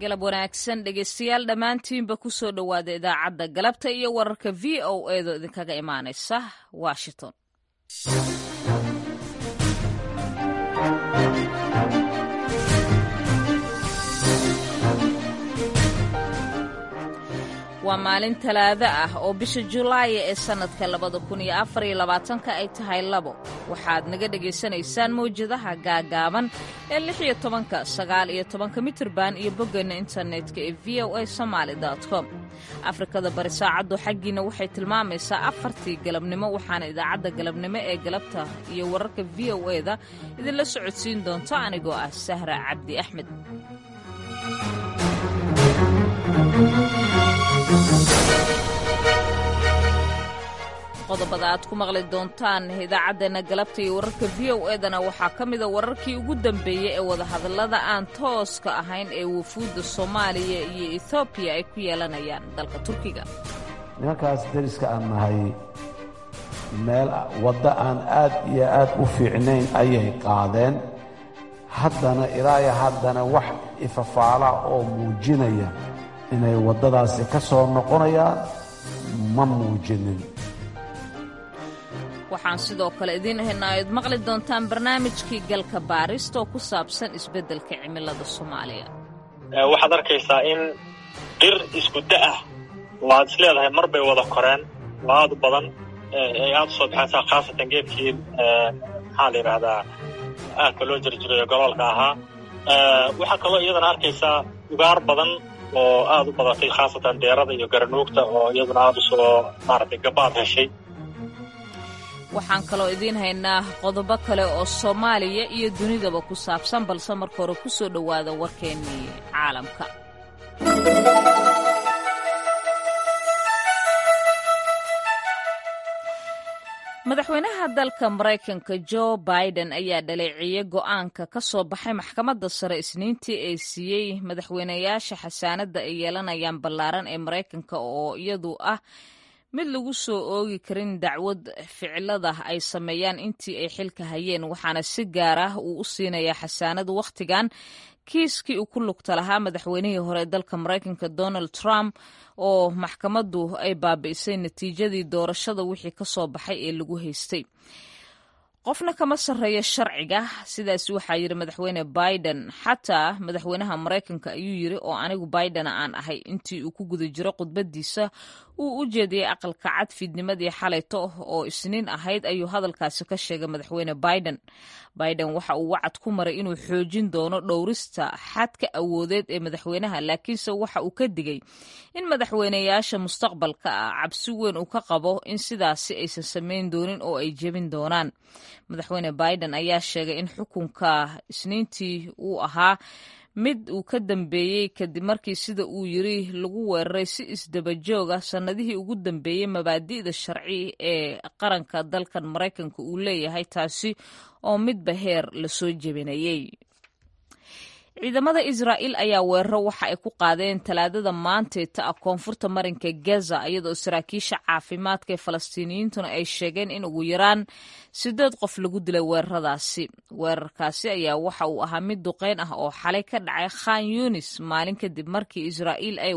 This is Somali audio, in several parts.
galab wanaagsan dhegeystayaal dhammaantiinba ku soo dhowaada idaacadda galabta iyo wararka v o edo idinkaga imaanaysa washington. waa maalin talaado ah oo bisha Julaay ee sanadka 2024 ay tahay 2. waxaad naga dhageysanaysaan mowjadaha gaagaaban ee 16, 19 mitirban iyo boggeena internetka ee voasomali.com. Afrikada bari saacadu xaggiina waxay tilmaamaysaa 4tii galabnimo, waxaana idaacadda galabnimo ee galabta iyo wararka VOA-da idinla socodsiin doonta anigoo ah Sahra Cabdi Axmed. qodobada aad ku maqli doontaan idaacaddeena galabta iyo wararka VOA-dana waxaa ka mida wararkii ugu dambeeyey ee wadahadallada aan tooska ahayn ee wufuudda Soomaaliya iyo Ethiopia ay ku yeelanayaan dalka Turkiga. nimankaas dariska aan nahay meel wadda aan aad iyo aad u fiicnayn ayay qaadeen, haddana ilaa haddana wax ifafaala oo muujinaya inay waddadaasi ka soo noqonayaan ma muujinin. waxaan sidoo kale idiin haynaa aad maqli doontaan barnaamijkii galka baarista oo ku saabsan isbeddelka cimilada Soomaaliya. waxaad arkaysaa in dhir isku da'ah waad isleedahay mar bay wada koreen aad u badan ay aad u soo baxaysaa, khaasatan geedkii maxaa la yidhaahdaa aadka loo jarjirayo goloolka ahaa. waxaa kaloo iyadana arkaysaa ugaar badan oo aad u badatay, khaasatan deerada iyo garanuugta oo iyaduna aad u soo maaragtay gabaad heshay. waxaan kaloo idiin haynaa qodobo kale oo Soomaaliya iyo dunidaba ku saabsan, balse marka hore ku soo dhowaada warkeennii caalamka. madaxweynaha dalka Mareykanka Joe Biden ayaa dhaleeceeyay go'aanka ka soo baxay maxkamadda sare Isniintii ee siiyey madaxweynayaasha xasaanadda ay yeelanayaan ballaaran ee Mareykanka oo iyadu ah mid lagu soo oogi karin dacwad ficilada ay sameeyaan intii ay xilka hayeen, waxaana si gaar ah uu u siinayaa xasaanad wakhtigan kiiskii uu ku lugta lahaa madaxweynihii hore dalka Mareykanka Donald Trump oo maxkamaddu ay baabi'isay natiijadii doorashada wixii ka soo baxay ee lagu haystay. qofna kama sarreeyo sharciga, sidaas waxaa yidhi madaxweyne Biden. xataa madaxweynaha Mareykanka ayuu yidhi oo anigu Biden aan ahay. intii uu ku guda jiro khudbadiisa uu u jeediyey aqalka cad fiidnimadii xalayto oo Isniin ahayd ayuu hadalkaasi ka sheegay madaxweyne Biden. Biden waxa uu wacad ku maray inuu xoojin doono dhowrista xadka awoodeed ee madaxweynaha, laakiinse waxa uu ka digay in madaxweynayaasha mustaqbalka ah cabsi weyn uu ka qabo in sidaasi aysan samayn doonin oo ay jebin doonaan. madaxweyne Biden ayaa sheegay in xukunka Isniintii uu ahaa mid uu ka dambeeyey kadib markii sida uu yiri lagu weeraray si isdaba joog ah sanadihii ugu dambeeyey mabaadi'da sharci ee qaranka dalkan Mareykanka uu leeyahay, taasi oo midba heer la soo jebinayay. ciidamada Israa'iil ayaa weeraro waxa ay ku qaadeen talaadada maanteeta ah koonfurta marinka Gaza, iyadoo saraakiisha caafimaadka ee Falastiiniyiintuna ay sheegeen in ugu yaraan 8 qof lagu dilay weeraradaasi. weerarkaasi ayaa waxa uu ahaa mid duqeyn ah oo xalay ka dhacay Khan Yunis maalin kadib markii Israa'iil ay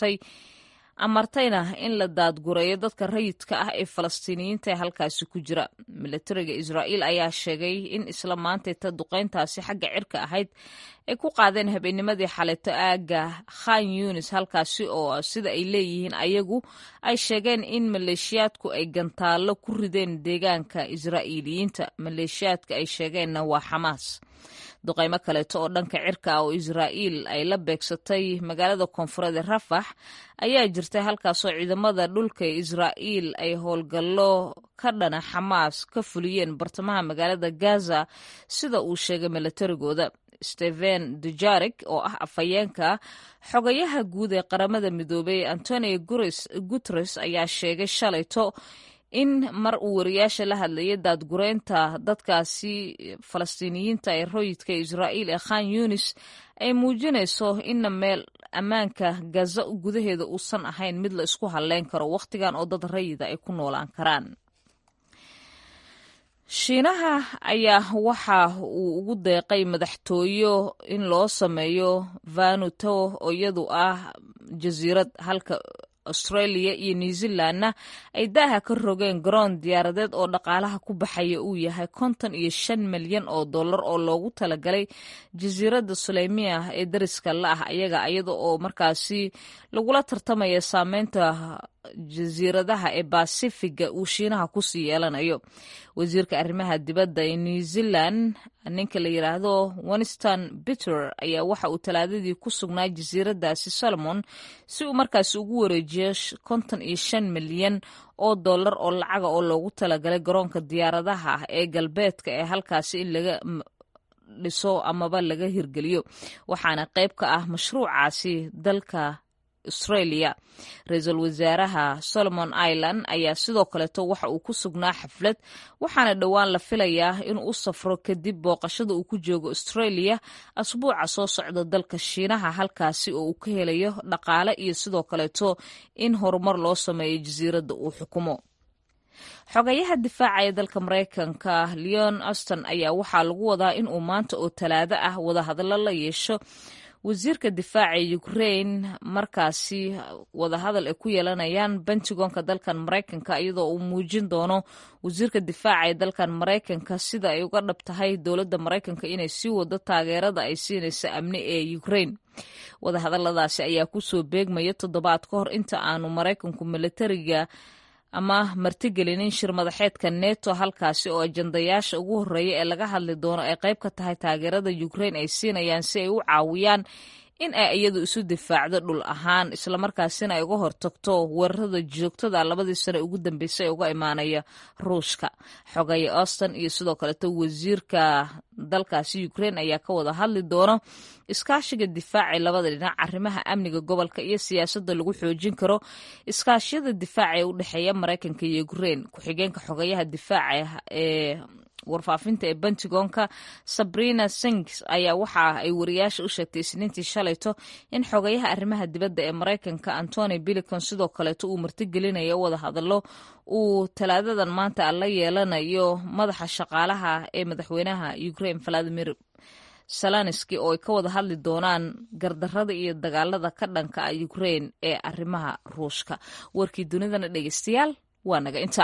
amartayna in la daadgureeyo dadka rayidka ah ee Falastiiniyiinta ee halkaasi ku jira. militariga Israa'iil ayaa sheegay in isla maanteeta duqeyntaasi xagga cirka ahayd ay ku qaadeen habeennimadii xalayto aagga Khan Yunis, halkaasi oo sida ay leeyihiin ayagu ay sheegeen in maleeshiyaadku ay gantaallo ku rideen deegaanka Israa'iiliyiinta. maleeshiyaadka ay sheegeenna waa Xamaas. duqaymo kaleeto oo dhanka cirka ah oo Israa'iil ay la beegsatay magaalada koonfureed ee Rafax ayaa jirtay, halkaasoo ciidamada dhulka ee Israa'iil ay howlgallo ka dhana Xamaas ka fuliyeen bartamaha magaalada Gaza, sida uu sheegay militarigooda. Steven Dujarric oo ah afhayeenka xogayaha guud ee qaramada midoobay Antonio Guterres ayaa sheegay shalayto in mar uu wariyaasha la hadlayay daadgureynta dadkaasi Falastiiniyiinta ee rayidka Israa'iil ee Khan Yunis ay muujinayso in meel ammaanka Gaza gudaheeda uusan ahayn mid la isku halleyn karo wakhtigan oo dad rayida ay ku noolaan karaan. shiinaha ayaa waxa uu ugu deeqay madaxtooyo in loo sameeyo vanuatu oo iyadu ah jasiirad halka Australia iyo New Zealandna ay daaha ka rogeen garoon diyaaradeed oo dhaqaalaha ku baxaya uu yahay $55 milyan oo loogu talagalay jasiiradda Suleymiya ee dariska la ah iyada oo markaasi lagula tartamaya saameynta jasiiradaha ee Pacifiga uu Shiinaha ku sii yeelanayo. Wasiirka arrimaha dibadda ee New Zealand ninka la yiraahdo Winston Peter ayaa waxa uu talaadadii ku sugnaa jasiiradaasi Solomon si uu markaasi ugu wareejiyo $55 milyan oo lacaga oo loogu talagalay garoonka diyaaradaha ee galbeedka ee halkaasi in laga dhiso amaba laga hirgeliyo waxaana qayb ka ah mashruucaasi dalka Australia. Ra'iisul wasaaraha Solomon Island ayaa sidoo kaleeto waxa uu ku sugnaa xaflad waxaana dhowaan la filayaa inuu u safro kadib booqashada uu ku joogo Australia asbuuca soo socda dalka Shiinaha halkaasi oo uu ka helayo dhaqaale iyo sidoo kaleeto in horumar loo sameeyo jasiiradda uu xukumo. Xogayaha difaaca ee dalka Mareykanka Leon Austin ayaa waxaa lagu wadaa in uu maanta oo Talaado ah wada hadallo la yeesho wasiirka difaaca Ukraine markaasi wada hadal ay ku yeelanayaan Pentagonka dalkan Mareykanka iyadoo uu muujin doono wasiirka difaaca ee dalkan Mareykanka sida ay uga dhab tahay dowladda Mareykanka inay sii wado taageerada ay siinayso amni ee Ukraine. Wada hadalladaasi ayaa ku soo beegmaya toddobaad ka hor inta aanu Mareykanku militariga ama martigelinin shir madaxeedka NATO halkaasi oo ajandayaasha ugu horeeya ee laga hadli doono ay qayb ka tahay taageerada Ukraine ay siinayaan si ay u caawiyaan in ay iyadu isu difaacdo dhul ahaan isla markaasina ay uga hortagto weerarada joogtada 2 sano ugu dambeysay uga imaanaya Ruushka. Xogaya Austin iyo sidoo kale wasiirka dalkaasi Ukraine ayaa ka wada hadli doono iskaashiga difaaca labada dhinac arrimaha amniga gobolka iyo siyaasadda lagu xoojin karo iskaashiyada difaaca ee u dhaxeeya Mareykanka iyo Ukraine. Ku-xigeenka xogayaha difaaca ee warfaafinta ee Pentagonka Sabrina Singh ayaa waxa ay wariyaasha u sheegtay Isniintii shalayto in xogayaha arrimaha dibadda ee Mareykanka Antony Blinken sidoo kale uu martigelinayo wada hadallo uu talaadadan maanta la yeelanayo madaxa shaqaalaha ee madaxweynaha Ukraine Vladimir Zelensky oo ay ka wada hadli doonaan gardarrada iyo dagaalada ka dhanka ah Ukraine ee arrimaha Ruushka. Warkii dunidana dhageystayaal waa naga inta.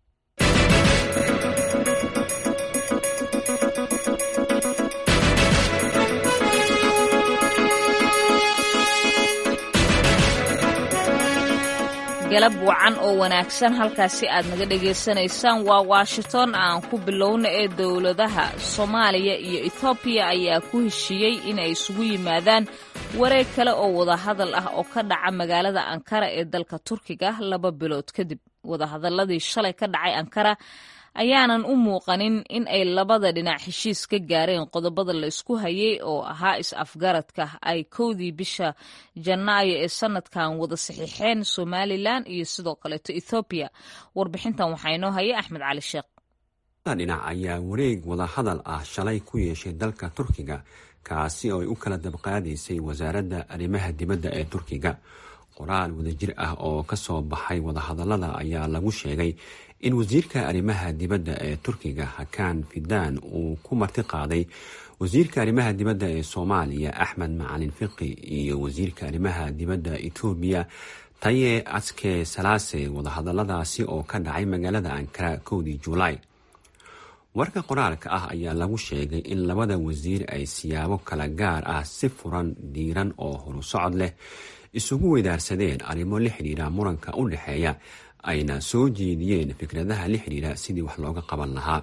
galab wacan oo wanaagsan halkaasi aad naga dhageysanaysaan waa Washington aan ku bilowna ee dowladaha Soomaaliya iyo Ethiopia ayaa ku heshiiyey in ay isugu yimaadaan wareeg kale oo wada hadal ah oo ka dhaca magaalada Ankara ee dalka Turkiga 2 bilood kadib. Wada hadaladii shalay ka dhacay Ankara ayaanan u muuqanin in ay labada dhinac heshiis ka gaareen qodobada la isku hayay oo ahaa is-afgaradka ay 1 bisha Janaayo ee sanadkan wada saxiixeen Somaliland iyo sidoo kale Ethiopia. Warbixintan waxaa inoo hayay Axmed Cali Sheekh. dhinac ayaa wareeg wada hadal ah shalay ku yeeshay dalka Turkiga kaasi oo ay u kala dabqaadaysay wasaaradda arrimaha dibadda ee Turkiga. Qoraal wadajir ah oo ka soo baxay wada hadallada ayaa lagu sheegay in wasiirka arrimaha dibadda ee Turkiga Hakan Fidan uu ku marti qaaday wasiirka arrimaha dibadda ee Soomaaliya Axmed Macalin Fiqi iyo wasiirka arrimaha dibadda Ethiopia Taye Atske Salase wada hadalladaasi oo ka dhacay magaalada Ankara 1 July. Warka qoraalka ah ayaa lagu sheegay in labada wasiir ay siyaabo kala gaar ah si furan diiran oo horu socod leh isugu weydaarsadeen arrimo la xiriira muranka u dhaxeeya ayna soo jeediyeen fikradaha la xiriira sidii wax looga qaban lahaa.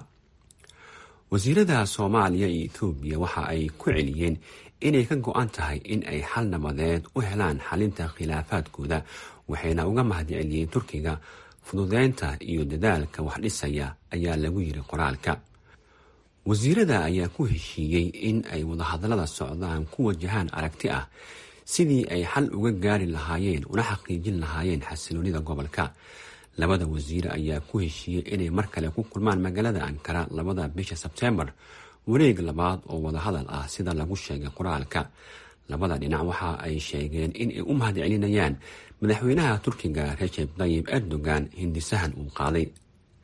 Wasiirada Soomaaliya iyo Ethiopia waxa ay ku celiyeen inay ka go'an tahay in ay xal nabadeed u helaan xalinta khilaafaadkooda waxayna uga mahadceliyeen Turkiga fududeynta iyo dadaalka wax dhisaya ayaa lagu yiri qoraalka. Wasiirada ayaa ku heshiiyey in ay wada hadallada socdaan ku wajahaan aragti ah sidii ay xal uga gaari lahaayeen una xaqiijin lahaayeen xasiloonida gobolka. Labada wasiir ayaa ku heshiiyey inay mar kale ku kulmaan magaalada Ankara 2 bisha Sebtembar wareeg labaad oo wada hadal ah sida lagu sheegay qoraalka. Labada dhinac waxa ay sheegeen in ay u mahadcelinayaan madaxweynaha Turkiga Recep Tayyip Erdogan hindisahan uu qaaday.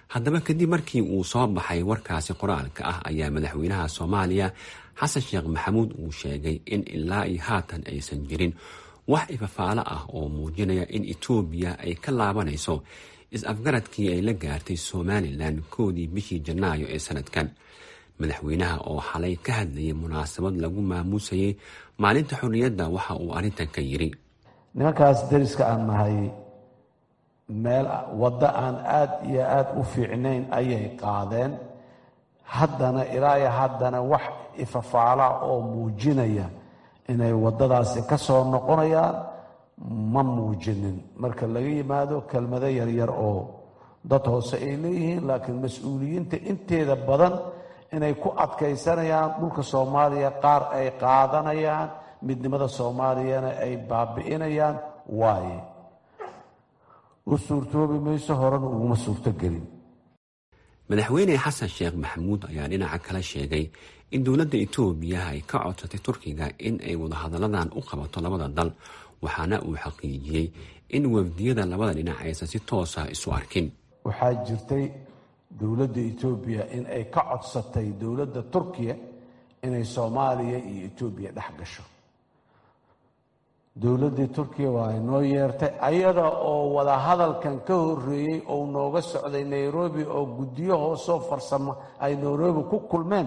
haddaba kadib markii uu soo baxay warkaasi qoraalka ah ayaa madaxweynaha soomaaliya xasan sheekh maxamuud uu sheegay in ilaa iyo haatan aysan jirin wax ifafaalo ah oo muujinaya in Itoobiya ay ka laabanayso is-afgaradkii ay la gaartay Somaliland koodii bishii Janaayo ee sanadkan. madaxweynaha oo xalay ka hadlayay munaasabad lagu maamuusayay maalinta xorriyadda waxa uu arrintan ka yiri: nimankaas dariska aan nahay meel wadda aan aad iyo aad u fiicnayn ayay qaadeen. haddana ilaa haddana wax ifafaala oo muujinaya inay waddadaasi ka soo noqonayaan ma muujinin. marka laga yimaado kelmado yaryar oo dad hoose ay leeyihiin, laakiin mas-uuliyiinta inteeda badan inay ku adkaysanayaan dhulka Soomaaliya, qaar ay qaadanayaan, midnimada Soomaaliyana ay baabi'inayaan waaye. u suurtoobi mayso, horena uguma suurtogelin. madaxweyne xasan sheekh maxamuud ayaa dhinaca kale sheegay in dowladda Itoobiya ay ka codsatay Turkiga in ay wadahadalladan u qabato labada dal, waxaana uu xaqiijiyey in wafdiyada labada dhinac aysan si toos ah isu arkin. waxaa jirtay dowladda Itoobiya in ay ka codsatay dowladda Turkiya inay Soomaaliya iyo Itoobiya dhex gasho. dowladda Turkiya waa inoo yeertay ayada oo wada hadalkan ka horeeyay oo nooga socday Nairobi, oo guddiyo hoosoo farsamo ay Nairobi ku kulmeen,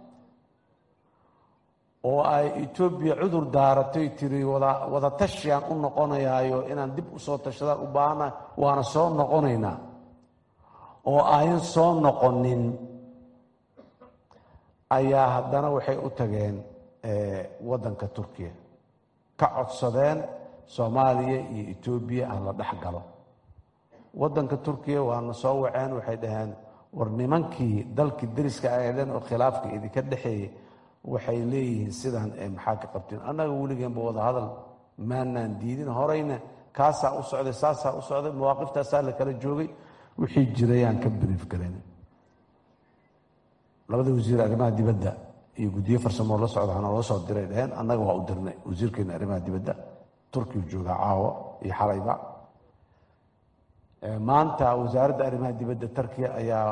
oo ay Itoobiya cudur daaratay tiri wada tashiyaan u noqonayaayo inaan dib u soo tashadaan u baahana, waana soo noqonaynaa, oo ayan soo noqonin ayaa haddana waxay u tageen waddanka Turkiya, ka codsadeen Soomaaliya iyo Itoobiya aan la dhex galo. waddanka Turkiya waana soo waceen, waxay dhaheen war nimankii dalkii dariska ahaydeen oo khilaafka idinka dhexeeyay waxay leeyihiin sidaan maxaa ka qabteen. annaga weligeenba wada hadal maanaan diidin, horeyna kaasaa u socday, saasaa u socday, mawaaqiftaasaa la kala joogay, wixii jirayaan ka brief galeen. labada wasiir arrimaha dibadda iyo guddiyo farsamo la socda hana loo soo diray dhaheen, annaga waa u dirnay wasiirkeena arrimaha dibadda Turkiga jooga caawa iyo xalayba. maanta wasaaradda arrimaha dibadda Turkiya ayaa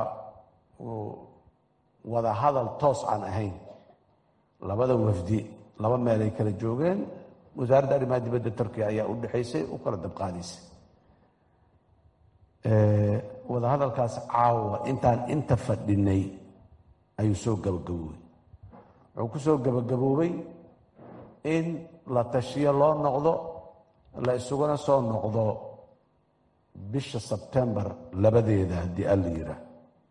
wada hadal toos aan ahayn, labada wafdi laba meel ay kala joogeen, wasaaradda arrimaha dibadda Turkiya ayaa u dhaxaysay, u kala dabqaadaysay. wada hadalkaas caawa intaan inta fadhinay ayuu soo gabagaboobay. wuxuu ku soo gabagaboobay in la tashiyo loo noqdo, la isuguna soo noqdo bisha Sebtembar 2 haddii alla yidhaah.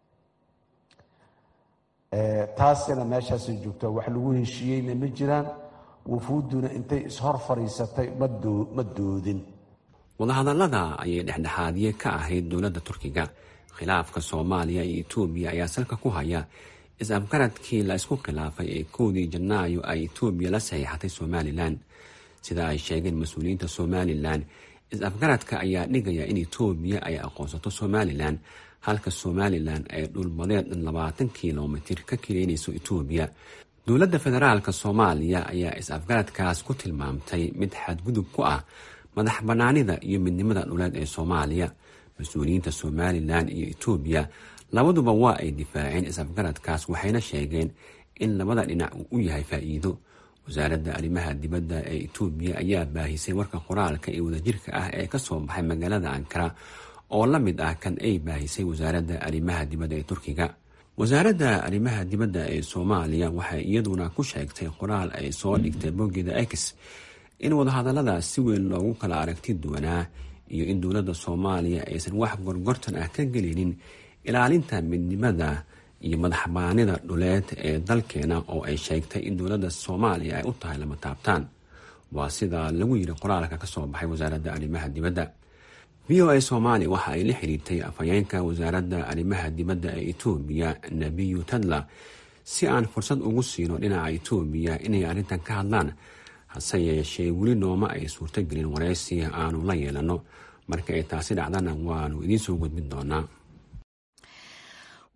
taasina meeshaasay joogtaa, wax lagu heshiiyeyna ma jiraan. wufuudduna intay ishor fadhiisatay ma doodin. wadahadallada ayay dhexdhexaadiye ka ahayd dowladda Turkiga. khilaafka Soomaaliya iyo Itoobiya ayaa salka ku haya is-afgaradkii la isku khilaafay ee koodii Janaayo ay Itoobiya la saxiixatay Somaliland. sida ay sheegeen mas-uuliyiinta Somaliland, is-afgaradka ayaa dhigaya in Itoobiya ay aqoonsato Somaliland, halka Somaliland ay dhulbadeed 20 kilomitir ka kireynayso Itoobiya. dowladda federaalka Soomaaliya ayaa is-afgaradkaas ku tilmaamtay mid xadgudub ku ah madax bannaanida iyo midnimada dhuleed ee Soomaaliya. mas-uuliyiinta Somaliland iyo Itoobiya labaduba waa ay difaaceen is-afgaradkaas, waxayna sheegeen in labada dhinac uu u yahay faa'iido. wasaaradda arrimaha dibadda ee Itoobiya ayaa baahisay warka qoraalka ee wadajirka ah ee ka soo baxay magaalada Ankara, oo la mid ah kan ay baahisay wasaaradda arrimaha dibadda ee Turkiga. wasaaradda arrimaha dibadda ee Soomaaliya waxay iyaduna ku sheegtay qoraal ay soo dhigtay boggeeda X in wadahadalladaas si weyn loogu kala aragti duwanaa, iyo in dowladda Soomaaliya aysan wax gorgortan ah ka gelinin ilaalinta midnimada iyo madaxbannaanida dhuleed ee dalkeena, oo ay sheegtay in dowladda Soomaaliya ay u tahay lama taabtaan. waa sida lagu yiri qoraalka ka soo baxay wasaaradda arrimaha dibadda. VOA Soomaali waxa ay la xiriirtay afhayeenka wasaaradda arrimaha dibadda ee Itoobiya, Nabiyu Tadla, si aan fursad ugu siino dhinaca Itoobiya inay arrintan ka hadlaan. hase yeeshee weli nooma ay suurtagelin wareysi aanu la yeelano. marka ay taasi dhacdana waanu idiin soo gudbin doonaa.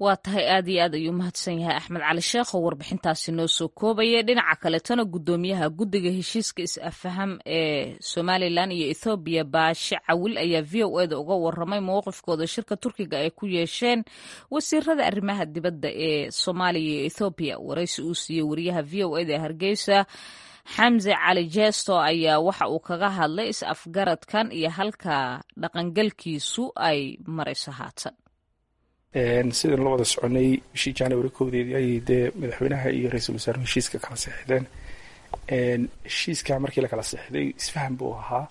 waa tahay aad iyo aad ayuu mahadsan yahay axmed cali sheekh oo warbixintaasi noo soo koobaya. dhinaca kaletana gudoomiyaha guddiga heshiiska is-afaham ee somalilan iyo ethoobiya baashe cawil ayaa v o eda uga waramay mowqifkooda shirka turkiga ay ku yeesheen wasiirada arrimaha dibadda ee soomaaliya iyo ethoobiya. waraysi uu siiyey wariyaha v o eda ee hargeysa xamse cali jeesto ayaa waxa uu kaga hadlay is-afgaradkan iyo halka dhaqangalkiisu ay marayso haatan. sidaan la wada soconay bishii january 1 ayay dee madaxweynaha iyo ra-iisul wasaaruhu heshiiska kala seexdeen. heshiiska markii la kala seexday isfahan buu ahaa.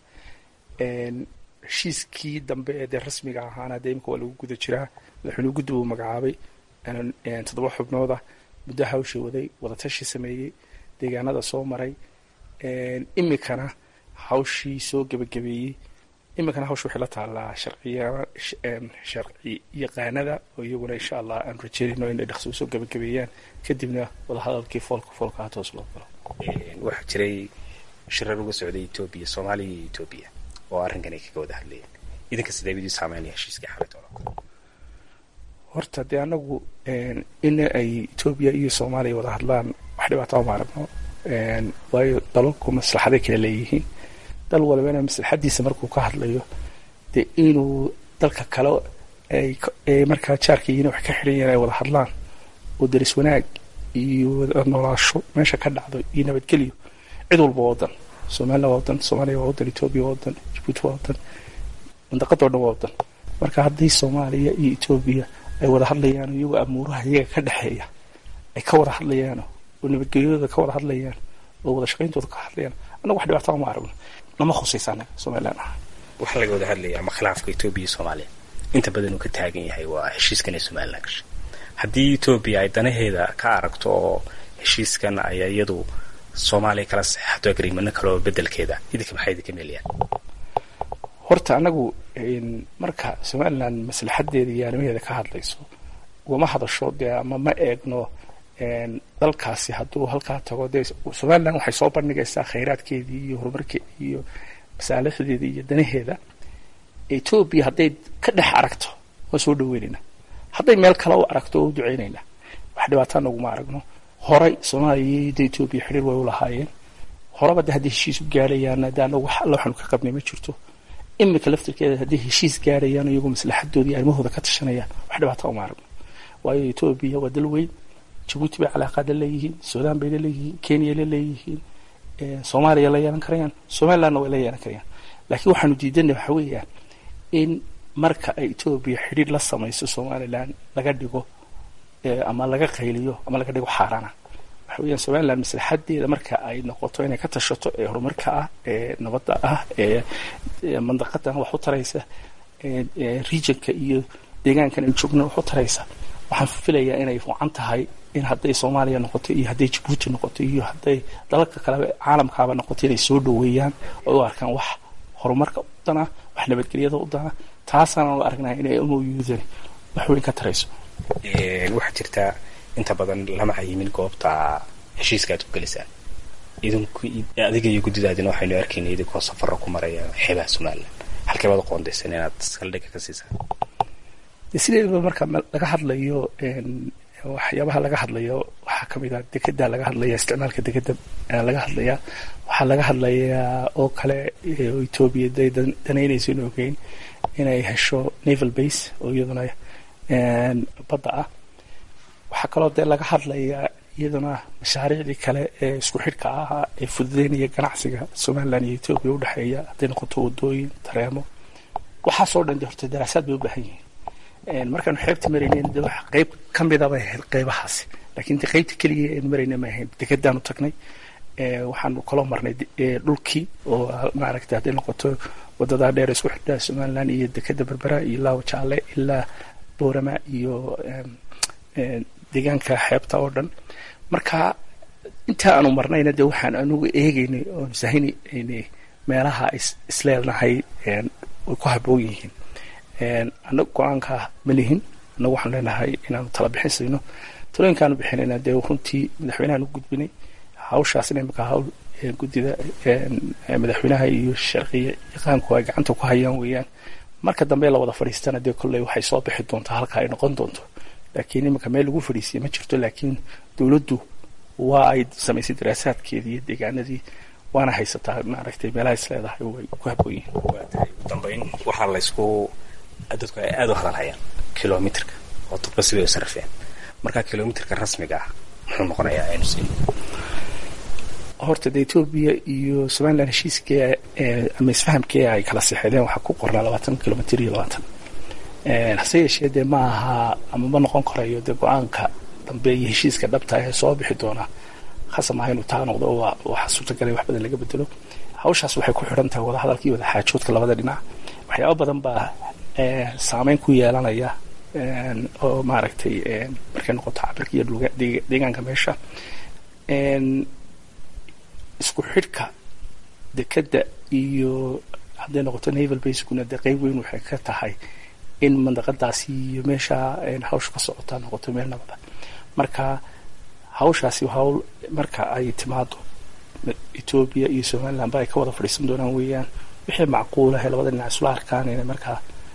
heshiiskii dambe ee dee rasmiga ahaana dee imika waa lagu guda jiraa. madaxweynuhu guddi buu magacaabay 7 xubnooda muddo hawsha waday, wadatashi sameeyey, deegaanada soo maray, imikana hawshii soo gebagabeeyey. iminkana hawsha waxay la taallaa sharci yaqaanada oo iyaguna insha allah aan rajeynayno inay dhaqso usoo gebagabeeyaan, kadibna wadahadalkii foolka ha toos loo galo. waxaa jiray shirar uga socday etoobiya, soomaaliya iyo etoobiya oo arrinkan ay kaga wada hadlayeen. idinka sidee bidii saameynaya heshiiskii xalaytooda? horta dee anagu in ay etoobiya iyo soomaaliya wada hadlaan wax dhibaato ma aragno, waayo dalalku maslaxaday kala leeyihiin. dal walbana maslaxadiisa markuu ka hadlayo dee inuu dalka kale ay markaa jaarkiina wax ka xiran yahay ay wada hadlaan oo daris wanaag iyo wada noolaasho meesha ka dhacdo iyo nabadgelyo. cid walba wadan, Soomaaliya waa wadan, Soomaaliya waa wadan, Ethiopia waa wadan, Djibouti waa wadan, mandaqada oo dhan waa wadan. marka haddii Soomaaliya iyo Ethiopia ay wada hadlayaan iyagu amuuraha iyaga ka dhaxeeya ay ka wada hadlayaan oo nabadgelyadooda ka wada hadlayaan oo wada shaqayntooda ka hadlayaan, annagu wax dhibaato ma aragno. lama khusaysan Soomaaliland waxa laga wada hadlayaa ama khilaafka Ethiopia iyo Soomaaliya inta badan uu ka taagan yahay waa heshiiskan ee Soomaaliland gashay. haddii Ethiopia ay danaheeda ka aragto oo heshiiskan ay iyadu Soomaaliya kala saxdo agreement kale oo bedelkeeda idinka maxay idinka meelayaan? horta anagu marka Soomaaliland maslaxadeeda iyo arrimaheeda ka hadlayso wama hadasho dee ama ma eegno dalkaasi hadduu halkaa tago dee Soomaaliland waxay soo bandhigaysaa khayraadkeedii iyo horumarkeedii iyo masaalixdeedii iyo danaheeda. Ethiopia hadday ka dhex aragto waa soo dhaweynayna, hadday meel kale u aragto oo u duceynayna wax dhibaato naguma aragno. horay Soomaaliya iyo Ethiopia xiriir way u lahaayeen, horaba dee haddii heshiis u gaarayaan anagu wax alla waxaanu ka qabnay ma jirto. imika laftirkeeda haddii heshiis gaarayaan iyagu maslaxadooda iyo arrimahooda ka tashanayaan wax dhibaato uma aragno, waayo Ethiopia waa dal weyn. Djibouti bay calaaqaad leeyihiin, Suudaan bay leeyihiin, Kenya leeyihiin, Soomaaliya la yeelan karayaan, Somalilandna way la yeelan karayaan. laakiin waxaanu diidanay waxa weeyaan in marka ay Ethiopia xiriir la samayso Somaliland laga dhigo ama laga qayliyo ama laga dhigo xaaraana. waxa weeyaan Somaliland maslaxadeeda marka ay noqoto inay ka tashato ee horumarka ah, ee nabadda ah, ee mandaqadan wax u taraysa, regionka iyo deegaankan ay joogno wax u taraysa. waxaan filayaa inay fiican tahay in hadday Soomaaliya noqoto iyo hadday Djibouti noqoto iyo hadday dalalka kale caalamkaaba noqoto inay soo dhaweeyaan oo u arkaan wax horumarka u dana, wax nabadgelyada u dana. taasana la aragnaa inay MOU-dan wax weyn ka tarayso. waxaa jirta inta badan lama cayimin goobta heshiiska aad ku gelisaan. adiga iyo guddidaadina waxaynu arkaynay idinkoo safarro ku maraya xeebaha Somaliland. halkee baad qoondaysan inaad saldhigga ka siisaan? sideedaba marka laga hadlayo waxyaabaha laga hadlayo waxaa ka mid ah dekedda laga hadlaya, isticmaalka dekedda laga hadlaya. waxaa laga hadlayaa oo kale Ethiopia danaynayso inay ogeyn inay hesho naval base oo iyaduna badda ah. waxaa kaloo dee laga hadlayaa iyaduna mashaariicdii kale ee isku xidhka ahaa ee fududeynaya ganacsiga Somaliland iyo Ethiopia u dhexeeya, hadday noqoto wadooyin, tareemo, waxaasoo dhan horta daraasaad bay u baahan yihiin. markaanu xeebta maraynayna dee wax qayb ka mid ah bay ahayd qaybahaasi, laakiin dee qaybta keliya aynu marayna ma ahayn. dekedaanu tagnay, waxaanu kaloo marnay dhulkii oo maaragtay hadday noqoto wadadaa dheer isku xidha Somaliland iyo dekeda Berbera iyo Laawo Jaale ilaa Boorama iyo deegaanka xeebta oo dhan. marka inta aanu marnayna dee waxaan anugu eegaynay oo saahinaynay meelaha isleelnahay way ku habboon yihiin. annagu go-aanka ma lihin, annagu waxaan leenahay inaanu tala bixin sayno. talooyinkaanu bixinayna dee runtii madaxweynahan u gudbinay hawshaasina imika hawl guddida madaxweynaha iyo sharciya yaqaanku ay gacanta ku hayaan weeyaan. marka dambe la wada fadhiistana dee kolley waxay soo bixi doontaa halka ay noqon doonto laakiin iminka meel lagu fadhiisiya ma jirto. laakiin dowladdu waa ay samaysay daraasaadkeedii iyo deegaanadii waana haysataa maaragtay meelaha is leedahay way ku habboon yihiin. ugu dambeyn waxaa laysku dadku ay aad u hadalhayaan kilomitrka oo dadba sibay u sarrafeen. markaa kilomitrka rasmiga ah muxuu noqonayaa aynu siin? horta de Ethiopia iyo Somaliland heshiiskii ama isfahamkii ay kala saxeedeen waxaa ku qornaa 20 kilomitr iyo 20. hase yeeshee dee ma aha ama ma noqon karayo dee go-aanka dambe iyo heshiiska dhabta ee soo bixi doona khasab maaha inuu taa noqdo waxa suurtagalay wax badan laga bedelo. hawshaas waxay ku xidhan tahay wadahadalkii wada xaajoodka labada dhinac. waxyaabo badan baa saameyn ku yeelanaya oo maaragtay markay noqoto cabirka iyo deegaanka meesha. isku xidhka dekadda iyo hadday noqoto naval baseguna dee qayb weyn waxay ka tahay in mandaqadaasi iyo meesha hawsha ka socota noqoto meel nabada. marka hawshaasi hawl marka ay timaado Ethiopia iyo Somaliland ay ka wada fadhiisan doonaan weeyaan wixii macquul ah labada dhinac isla arkaan inay markaa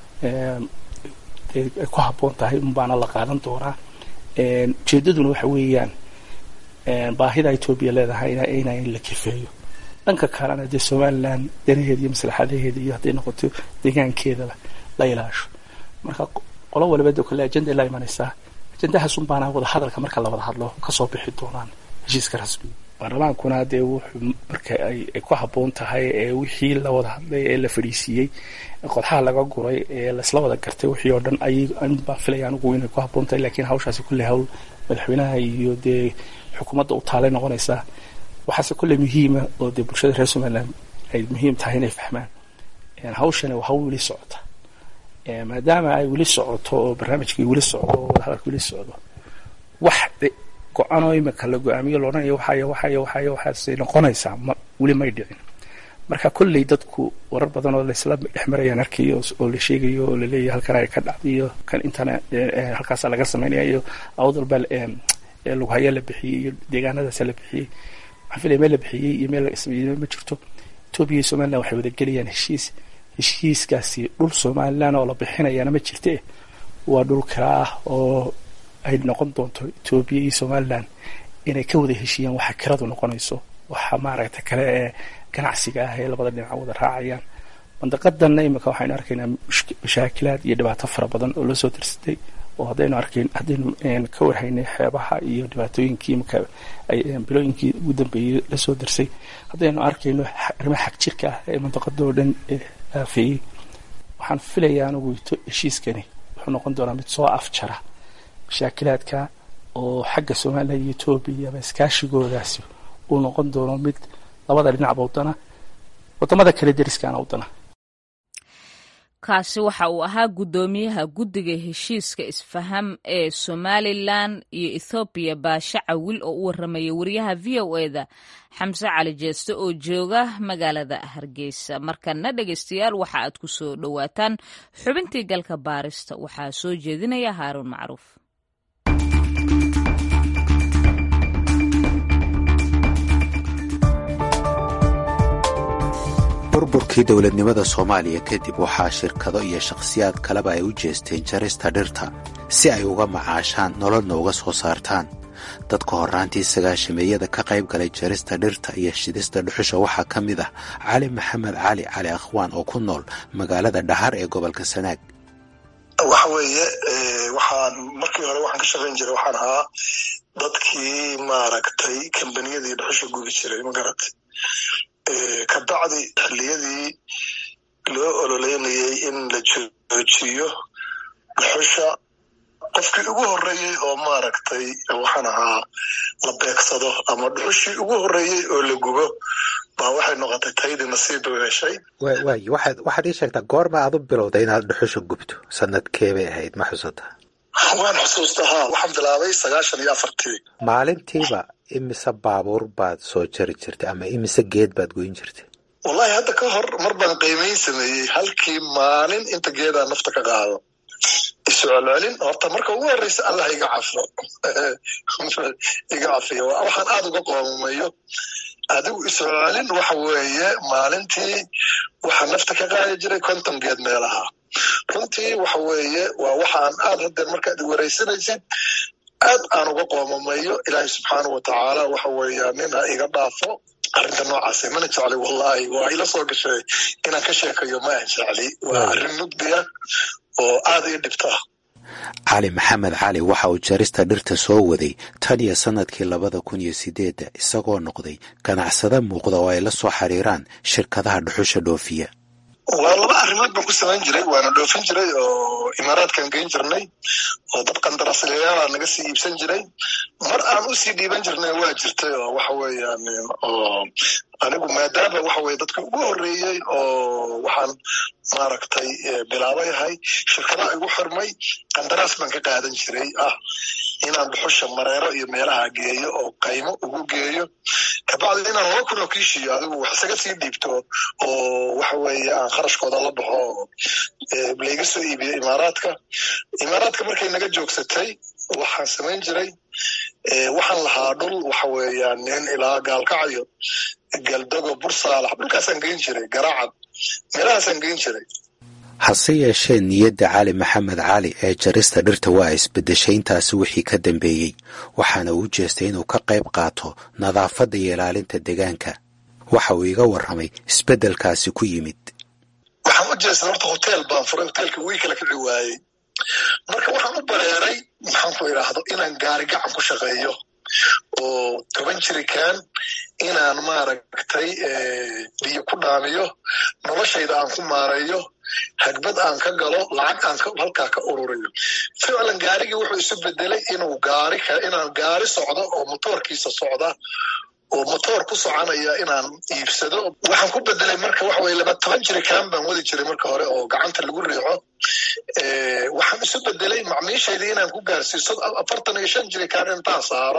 ku habboon tahay baana la qaadan doonaa. ujeedaduna waxa weeyaan baahida Ethiopia leedahay inay la kifeeyo. dhanka kalena dee Somaliland danaheeda iyo maslaxadaheeda iyo hadday noqoto deegaankeedaba la ilaasho. marka qolo walba kale ajenda la imanaysaa. ajendahaas baana wada hadalka marka la wada hadlo ka soo bixi doonaan heshiiska rasmi. baarlamaankuna dee wuxuu marka ay ku habboon tahay wixii la wada hadlay ee la fadhiisiyey qodxaha laga guray ee la isla wada gartay wixii oo dhan ay baan filayaan ugu inay ku habboon tahay. laakiin hawshaasi kulli hawl madaxweynaha iyo dee xukuumadda u taalay noqonaysaa. waxaase kulle muhiima oo dee bulshada reer Somaliland ay muhiim tahay inay fahmaan hawshani waa hawl weli socota. maadaama ay weli socoto oo barnaamijkii weli socdo oo wadahadalkii weli socdo wax go-aanoo imika la go-aamiyo loodhanayo waxaasay noqonaysaa weli may dhicin. marka kolley dadku warar badan oo laysla dhex marayaan arkayo oo la sheegayo oo la leeyahay halkan ay ka dhacdayo kan intana halkaasa laga samaynaya iyo awdalba lagu haya la bixiyey iyo deegaanadaas la bixiyey. waxaan filaya meel la bixiyey iyo meel la ismiyey ma jirto. Ethiopia iyo Somaliland waxay wada gelayaan heshiiskaasi dhul Somaliland oo la bixinayaana ma jirte waa dhul kala ah oo ay noqon doonto Ethiopia iyo Somaliland inay ka wada heshiiyaan waxa kiradu noqonayso waxa maaragtay kale ee ganacsiga ah ee labada dhinac wada raacayaan. mandaqadanna imika waxaynu arkaynaa mashaakilaad iyo dhibaato fara badan oo la soo tirsatay oo haddaynu ka warhaynay xeebaha iyo dhibaatooyinkii imika ay bilooyinkii ugu dambeeyey la soo dirsay. haddaynu arkayno arrimaha xagjirka ah ee mandaqadoo dhan aafeeyey. waxaan filayaa anugu heshiiskani wuxuu noqon doonaa mid soo afjara mashaakilaadka oo xagga Soomaaliya iyo Ethiopia ama iskaashigoodaasi uu noqon doono mid labada dhinacba wadana wadamada kale deriskaana wadana. kaasi waxa uu ahaa guddoomiyaha guddiga heshiiska isfaham ee Somaliland iyo Ethiopia Baasha Cawil oo u warramaya wariyaha VOA-da Xamse Cali Jeeste oo jooga magaalada Hargeysa. markana dhageystayaal waxa aad ku soo dhawaataan xubintii galka baarista waxaa soo jeedinaya Haaruun Macruuf. burburkii dowladnimada Soomaaliya kadib waxaa shirkado iyo shakhsiyaad kaleba ay u jeesteen jarista dhirta si ay uga macaashaan nololna uga soo saartaan. dadka horraantii sagaashameeyada ka qayb galay jarista dhirta iyo shidista dhuxusha waxaa ka mid ah Cali Maxamed Cali Akhwaan oo ku nool magaalada Dhahar ee gobolka Sanaag. waxa weeye waxaan markii hore waxaan ka shaqayn jiray waxaan ahaa dadkii maaragtay kambaniyadii dhuxusha gubi jiray ma garatay. ka bacdi xilliyadii loo ololeynayay in la joojiyo dhuxusha qofkii ugu horreeyey oo maaragtay waxaan ahaa la beegsado ama dhuxushii ugu horreeyey oo la gubo baa waxay noqotay taydii nasiib u heshay. waxaad ii sheegtaa goorma aad u bilowday inaad dhuxusha gubto sanadkee bay ahayd ma xusataa? waan xusuustaa haa waxaan bilaabay 94 maalintiiba imise baabuur baad soo jari jirtay ama imise geed baad goyn jirtay? wallahi hadda ka hor mar baan qiimeyn sameeyey halkii maalin inta geedaa nafta ka qaado. isu celcelin horta marka ugu horreysa allah iga cafiyo waxaan aad uga qoomayo. adigu isu celcelin waxa weeye maalintii waxaa nafta ka qaadi jiray 50 geed meelaha runtii waxa weeye waa waxaan aad hadda markaad waraysanaysid aad aan uga qoomamayo ilaahay subxaanahu watacaala waxa weeya nin ha iga dhaafo arrinta noocaase mana jecli wallahi waa ila soo gashay inaan ka sheekayo ma aan jecli waa arrin mugdiya oo aad ii dhibta. cali maxamed cali waxa uu jarista dhirta soo waday tan iyo sanadkii 2008 isagoo noqday ganacsada muuqda oo ay la soo xiriiraan shirkadaha dhuxusha dhoofiya. waa laba arrimood baan ku samayn jiray waana dhoofin jiray oo imaaraadkan geyn jirnay oo dad qandaraasleyaal naga sii iibsan jiray mar aan u sii dhiiban jirnay waa jirtay oo waxa weeyaan oo anigu maadaama waxa weeye dadka ugu horreeyey oo waxaan maaragtay bilaabayahay shirkadaha igu xirmay qandaraas baan ka qaadan jiray inaan dhuxusha mareero iyo meelaha geeyo oo qaymo ugu geeyo kabacdi inaan 2 kun oo kiishiyo adigu wax isaga sii dhiibto oo waxa weeye aan kharashkooda la baxo layga soo iibiyo imaaraadka markay naga joogsatay waxaan samayn jiray waxaan lahaa dhul waxa weeyaan nin ilaa gaalkacyo galdago bursaalax dhulkaasaan geyn jiray garaacad meelahaasaan geyn jiray. hase yeeshee niyadda cali maxamed cali ee jarista dhirta waa isbeddeshay intaasi wixii ka dambeeyey waxaana uu jeestay inuu ka qayb qaato nadaafadda iyo ilaalinta deegaanka. waxa uu iga warramay isbeddelkaasi ku yimid. waxaan u jeestay horta hotel baan furay hotelka wii kala kici waayey marka waxaan u bareeray maxaan ku idhaahdo inaan gaari gacan ku shaqeeyo oo 10 jirikaan inaan maaragtay biyo ku dhaamiyo noloshayda aan ku maareeyo hagbad aan ka galo lacag aan halkaa ka ururiyo. ficlan gaarigii wuxuu isu bedelay inaan gaari socdo oo motoorkiisa socda oo motoor ku soconaya inaan iibsado. waxaan ku bedelay marka waxa weye 10 jirikaan baan wadi jiray marka hore oo gacanta lagu riixo waxaan isu bedelay macmiishaydii inaan ku gaarsiiso 45 jirikaan intaan saaro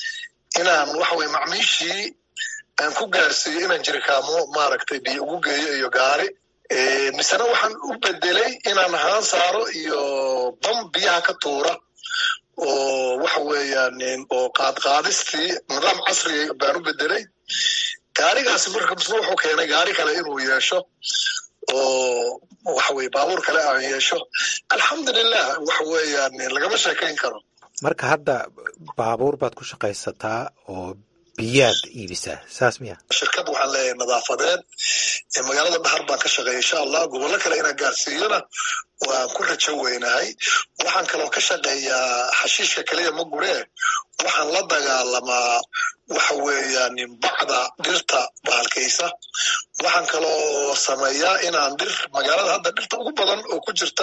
inaan waxa weye macmiishii aan ku gaarsiiyo inaan jirikaamo maaragtay biyo ugu geeyo iyo gaari misena waxaan u bedelay inaan haan saaro iyo bam biyaha ka tuura oo waxa weeyaan oo qaadqaadistii nidaam casri baan u bedelay. gaarigaasi marka wuxuu keenay gaari kale inuu yeesho oo waxa weye baabuur kale aan yeesho alxamdulilah waxa weeyaan lagama sheekayn karo. marka hadda baabuur baad ku shaqaysataa oo biyaad iibisaa saas miya? shirkad waxaan leeyahay nadaafadeed magaalada dhahar baan ka shaqeeya insha allah gobollo kale inaan gaarsiiyona waan ku rajo weynahay. waxaan kaloo ka shaqeeyaa xashiishka keliya ma guree waxaan la dagaalamaa waxa weeyaan bacda dhirta bahalkaysa. waxaan kaloo sameeyaa inaan magaalada hadda dhirta ugu badan oo ku jirta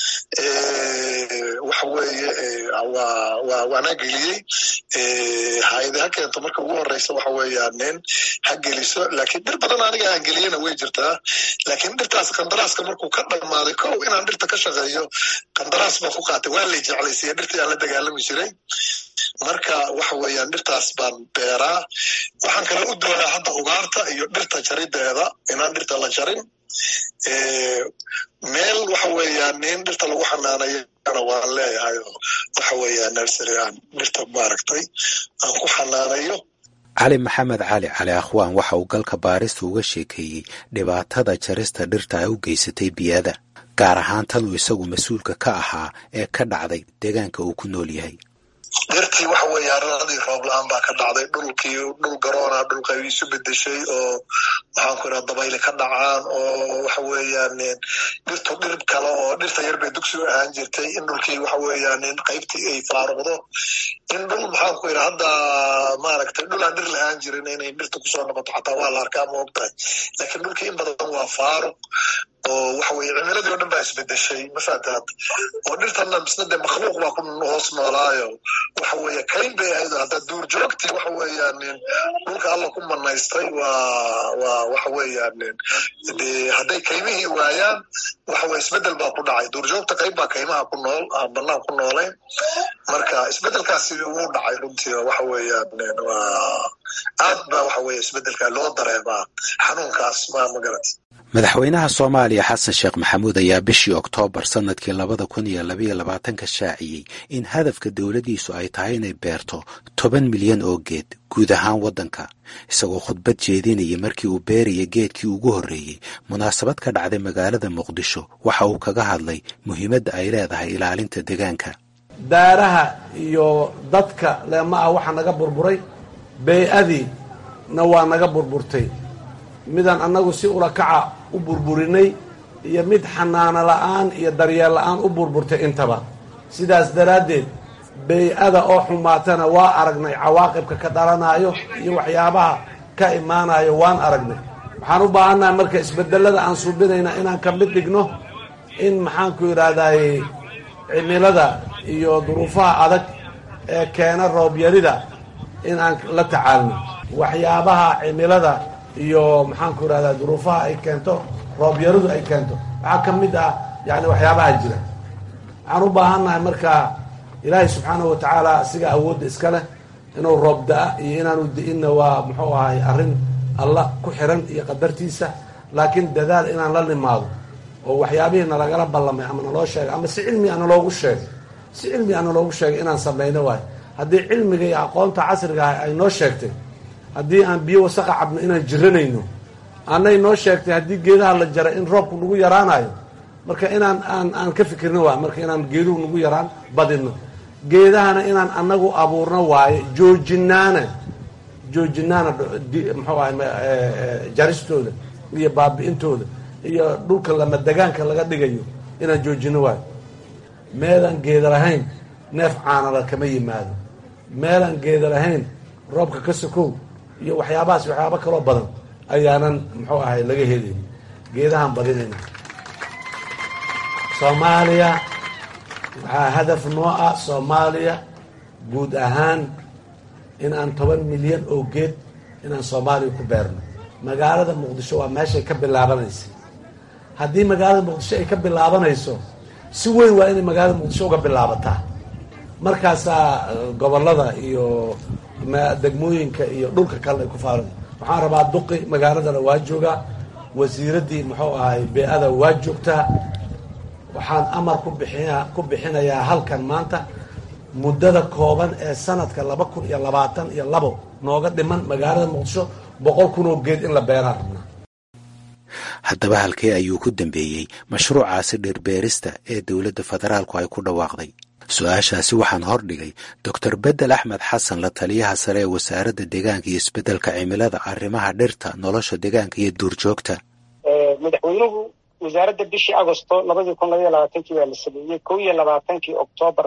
waxa weeye waana geliyey hay'ad ha keento marka ugu horeysa waxa weeyaan ha geliso laakiin dhir badan aniga aan geliyena way jirtaa laakiin dhirtaas qandaraaska markuu ka dhamaaday kow inaan dhirta ka shaqeeyo qandaraas baan ku qaatay waa lay jeclaysiiya dhirtii aan la dagaalami jiray marka waxa weeyaan dhirtaas baan beeraa. waxaan kale u doonaa hadda ugaarta iyo dhirta jarideeda inaan dhirta la jarin meel waxa weeyaan nin dhirta lagu xanaanayana waan leeyahay waxa weeyaan nursery aan dhirta maaragtay aan ku xanaanayo. cali maxamed cali akhwaan waxa uu galka baarista uga sheekeeyey dhibaatada jarista dhirta ay u geysatay biyada gaar ahaan tan uu isagu mas-uulka ka ahaa ee ka dhacday deegaanka uu ku nool yahay. dhirtii waxa weeye arradii roob la-aan baa ka dhacday dhul garoona dhulka ay isu bedeshay oo waxaan ku idhaha dabayli ka dhacaan oo waxa weeyaan dhirtu dhir kale oo dhirta yar bay dugsi u ahaan jirtay in dhulkii waxa weeyaan qaybtii ay faaruqdo in dhul maxaan ku idhaha hadda maaragtay dhul aan dhir lahaan jirin inay dhirta kusoo noqoto xataa waa la arkaa ma ogtahay laakiin dhulkii in badan waa faaruq oo waxa weeye cimiladii oo dhan baa isbedeshay mafaataad oo dhirtana misna dee makhluuq baa ku hoos noolaayo waxa weeye kayn bay ahayd hadda duurjoogtii waxa weeyaan dhulka alla ku manaystay waa waxa weeyaan dee hadday kaymihii waayaan waxa weye isbedel baa ku dhacay duurjoogta qayb baa kaymaha ku nool aan bannaan ku noolayn marka isbedelkaasi wuu dhacay runtii waxa weeyaan waa aad baa waxa weeye isbedelkaa loo dareemaa xanuunkaas ma garat. madaxweynaha soomaaliya xasan sheekh maxamuud ayaa bishii oktoobar sanadkii 2022 shaaciyey in hadafka dowladdiisu ay tahay inay beerto 10 milyan oo geed guud ahaan waddanka isagoo khudbad jeedinaya markii uu beeraya geedkii ugu horreeyey munaasabad ka dhacday magaalada muqdisho waxa uu kaga hadlay muhiimadda ay leedahay ilaalinta deegaanka. daaraha iyo dadka leema ah waxa naga burburay, bey'adiina waa naga burburtay, midaan annagu si ula kaca u burburinay iyo mid xanaano la'aan iyo daryeel la'aan u burburtay intaba. sidaas daraaddeed bey'ada oo xumaatana waa aragnay, cawaaqibka ka dhalanayo iyo waxyaabaha ka imaanayo waan aragnay. waxaan u baahannahay marka isbedelada aan suubinayna inaan ka mid dhigno in maxaanku yidhaahdaay cimilada iyo duruufaha adag ee keena roobyarida in aan la tacaalno. waxyaabaha cimilada iyo maxaanku yidhahdaa duruufaha ay keento roobyaridu ay keento waxaa ka mid ah yani waxyaabaha jira. waxaan u baahannahay markaa ilaahay subxaanahu watacaala asiga awoodda iska leh inuu roob da'a iyo inaanu di'inna waa muxuu ahay arrin alla ku xiran iyo qadartiisa, laakiin dadaal inaan la nimaado oo waxyaabihii nalagala ballamay ama naloo sheegay ama si cilmi analoogu sheegay inaan samayno waayo. haddii cilmiga iyo aqoonta casriga ah ay noo sheegtay haddii aan biyo wasaqa cabno inaan jiranayno, annay noo sheegtay haddii geedaha la jaray in roobku nagu yaraanayo, marka inaan aan ka fikirno waayo. marka inaan geeduhu nagu yaraan badino, geedahana inaan annagu abuurno waaye, joojinaana muxuu ahay jaristooda iyo baabi'intooda iyo dhulka lama degaanka laga dhigayo inaan joojino waayo. meelaan geeda lahayn neef caanala kama yimaado, meelaan geeda lahayn roobka ka sokow iyo waxyaabahaas waxyaaba kaloo badan ayaanan muxuu ahay laga helayn. geedahaan badinayna. soomaaliya waxaa hadaf noo ah, soomaaliya guud ahaan in aan 10 milyan oo geed inaan soomaaliya ku beerno. magaalada muqdisho waa meeshay ka bilaabanaysa. haddii magaalada muqdisho ay ka bilaabanayso si weyn waa inay magaalada muqdisho uga bilaabataa, markaasaa gobollada iyo degmooyinka iyo dhulka kale ay ku faaran. waxaan rabaa duqi magaaladana waa joogaa, wasiiraddii muxuu ahay bey'ada waa joogtaa. waxaan amar ku bixinayaa halkan maanta muddada kooban ee sanadka 2022 nooga dhiman magaalada muqdisho 100,000 oo geed in la beeraan rabnaa. haddaba halkee ayuu ku dambeeyey mashruucaasi dhirbeerista ee dowladda federaalku ay ku dhawaaqday? su-aashaasi waxaan hordhigay doctor bedel axmed xasan, la taliyaha sare ee wasaaradda deegaanka iyo isbeddelka cimilada, arrimaha dhirta, nolosha deegaanka iyo duurjoogta. madaxweynuhu wasaaradda bishii agosto 2022 waa la sameeyey. 21 oktoobar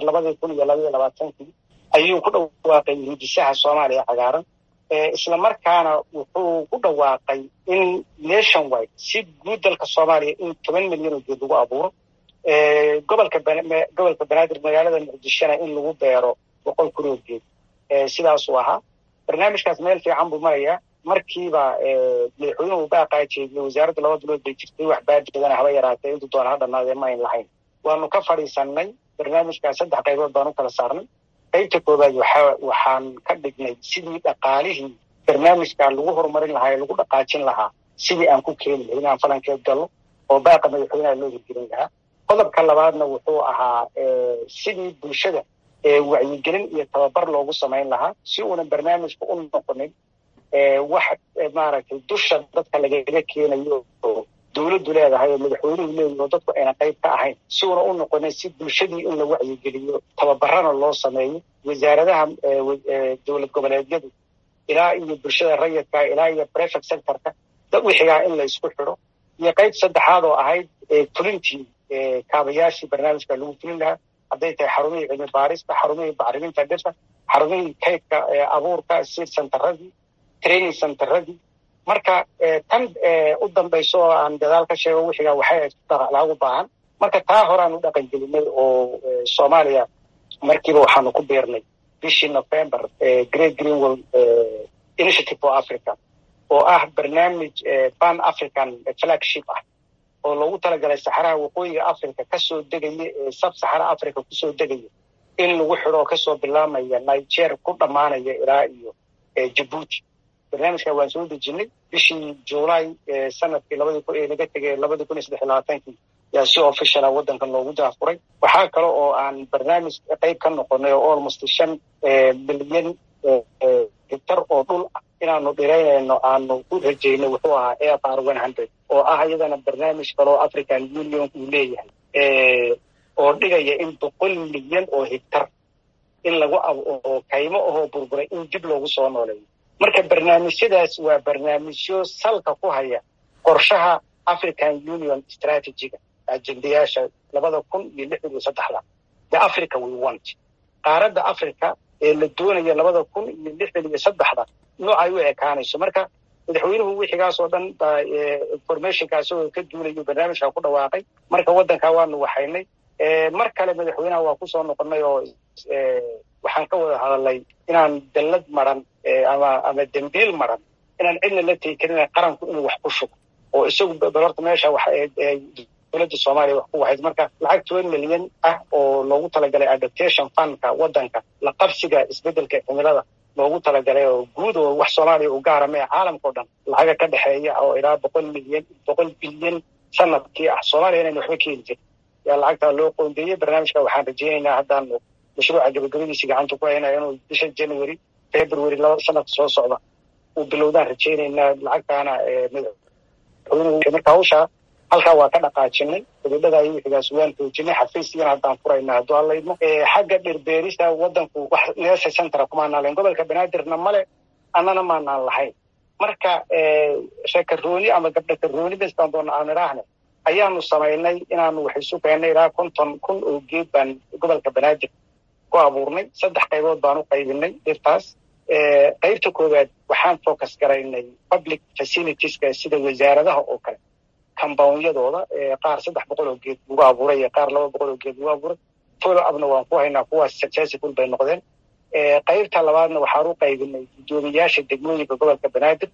2022 ayuu ku dhawaaqay hindisaha Soomaaliya cagaaran. isla markaana wuxuu ku dhawaaqay in nationwide si guud dalka Soomaaliya in 10 milyan oo geed lagu abuuro. gobolka banaadir magaalada muqdishona in lagu beero 100,000 oo geed. sidaas uu ahaa. barnaamijkaas meel fiican buu marayaa. markiiba madaxweynuhu baaqaa jeediyey wasaaradda 2 bilood bay jirtay, wax baadidana haba yaraatee intuu doona ha dhammaadee ma ayn lahayn. waanu ka fadhiisannay barnaamijkaas 3 qaybood baan u kala saarnay. qaybta koowaad waxaan ka dhignay sidii dhaqaalihii barnaamijka lagu horumarin lahaa ee lagu dhaqaajin lahaa sidii aan ku keeni lahayn inaan falankeed gallo oo baaqa madaxweynaha loo hirgelin lahaa. qodobka labaadna wuxuu ahaa sidii bulshada wacyigelin iyo tababar loogu samayn lahaa si uunan barnaamijka u noqonin wax maaragtay dusha dadka lagaga keenayo oo dowladdu leedahay oo madaxweynuhu leeyahay oo dadku ayna qayb ka ahayn, si uuna u noqonin si bulshadii in la wacyigeliyo tababarana loo sameeyo. wasaaradaha dowlad goboleedyadu ilaa iyo bulshada rayidka ilaa iyo private sectorka wixigaa in la isku xidho. iyo qayb saddexaad oo ahayd fulintii kaabayaashii barnaamijka lagu fulin lahaa, hadday tahay xarumihii cilmi baarista, xarumihii bacriminta dhirta, xarumihii kaydka abuurka, seed centeradii, training centeradii. marka tan u dambayso oo aan gadaal ka sheego wixigaa waxay dhaqaalaha u baahan. marka taa horaan u dhaqan gelinay oo Soomaaliya markiiba waxaanu ku beernay bishii November Great Greenwald Initiative for Africa oo ah barnaamij Pan African flagship ah oo loogu talagalay saxaraha waqooyiga Afrika kasoo degaya sub-Sahara Africa kusoo degaya in lagu xidho kasoo bilaabmaya Niger ku dhamaanaya ilaa iyo Djibouti. barnaamijka waan soo dejinay bishii July sanadkii 2023 yaa si official wadankan loogu daafuray. waxaa kale oo aan barnaamij qayb ka noqonay oo almost 5 bilyan hektar oo dhul inaanu dhiraynayno aanu u rajeynay wuxuu ahaa AFR 100 oo ah iyadana barnaamij kale oo African Union uu leeyahay oo dhigaya in 100 milyan oo hektar in lagu oo kaymo oo burburay in dib loogu soo nooleeyo. marka barnaamijyadaas waa barnaamijyo salka ku haya qorshaha African Union strategy-ga ajendayaasha 2063 the Africa we want. qaaradda Africa ee la doonayo 2063 noocay u ekaanayso. marka madaxweynuhu wixigaas oo dhan informationkaas oo ka duulayo barnaamijka ku dhawaaqay. marka wadanka waanu waxaynay mar kale madaxweynaha waa ku soo noqonay oo waxaan ka wada hadalay inaan dallad maran ama dambiil maran inaan cidna la teekin qaranku inuu wax ku shubo oo isagu dolarta meesha wax dowladda Soomaaliya wax ku wahayd. marka lacag 20 milyan ah oo loogu talagalay adaptation fund-ka wadanka la qabsiga isbedelka cimilada loogu talagalay oo guud oo wax Soomaaliya u gaar ah caalamka oo dhan lacag ka dhaxeeya oo ilaa 100 bilyan sanadkii ah. Soomaaliya inay waxba keenin yaa lacagta loo qoondeeyay. barnaamijka waxaan rajeynaynaa haddaan mashruuca gabagabadiisa gacanta ku haynayo inuu bisha January February sanadka soo socda uu bilowdaan rajeynaynaa lacagtaana marka hawsha halkaa waa ka dhaqaajinay. gabadhada ay wixigaas waan toojinay xafiisyada haddaan furaynaa hadduu alla idmo. xagga dhirbeerista wadanku wax neesa center kuma naaleen gobolka Banaadirna male annana ma naan lahayn. marka shakarooni ama gabdha karooni bistaan doona aan iraahne ayaanu samaynay inaanu wax isu keenay ilaa 50,000 oo geed baan gobolka Banaadir ku abuurnay. 3 qaybood baan u qaybinay dhirtaas. qaybta koowaad waxaan focus garaynay public facilities-ka sida wasaaradaha oo kale compound-yadooda qaar 300 oo geed lagu abuuray qaar 200 oo geed lagu abuuray. follow up-na waan ku haynaa kuwaas successful bay noqdeen. qaybta labaadna waxaan u qaybinay guddoomiyaasha degmooyinka gobolka Banaadir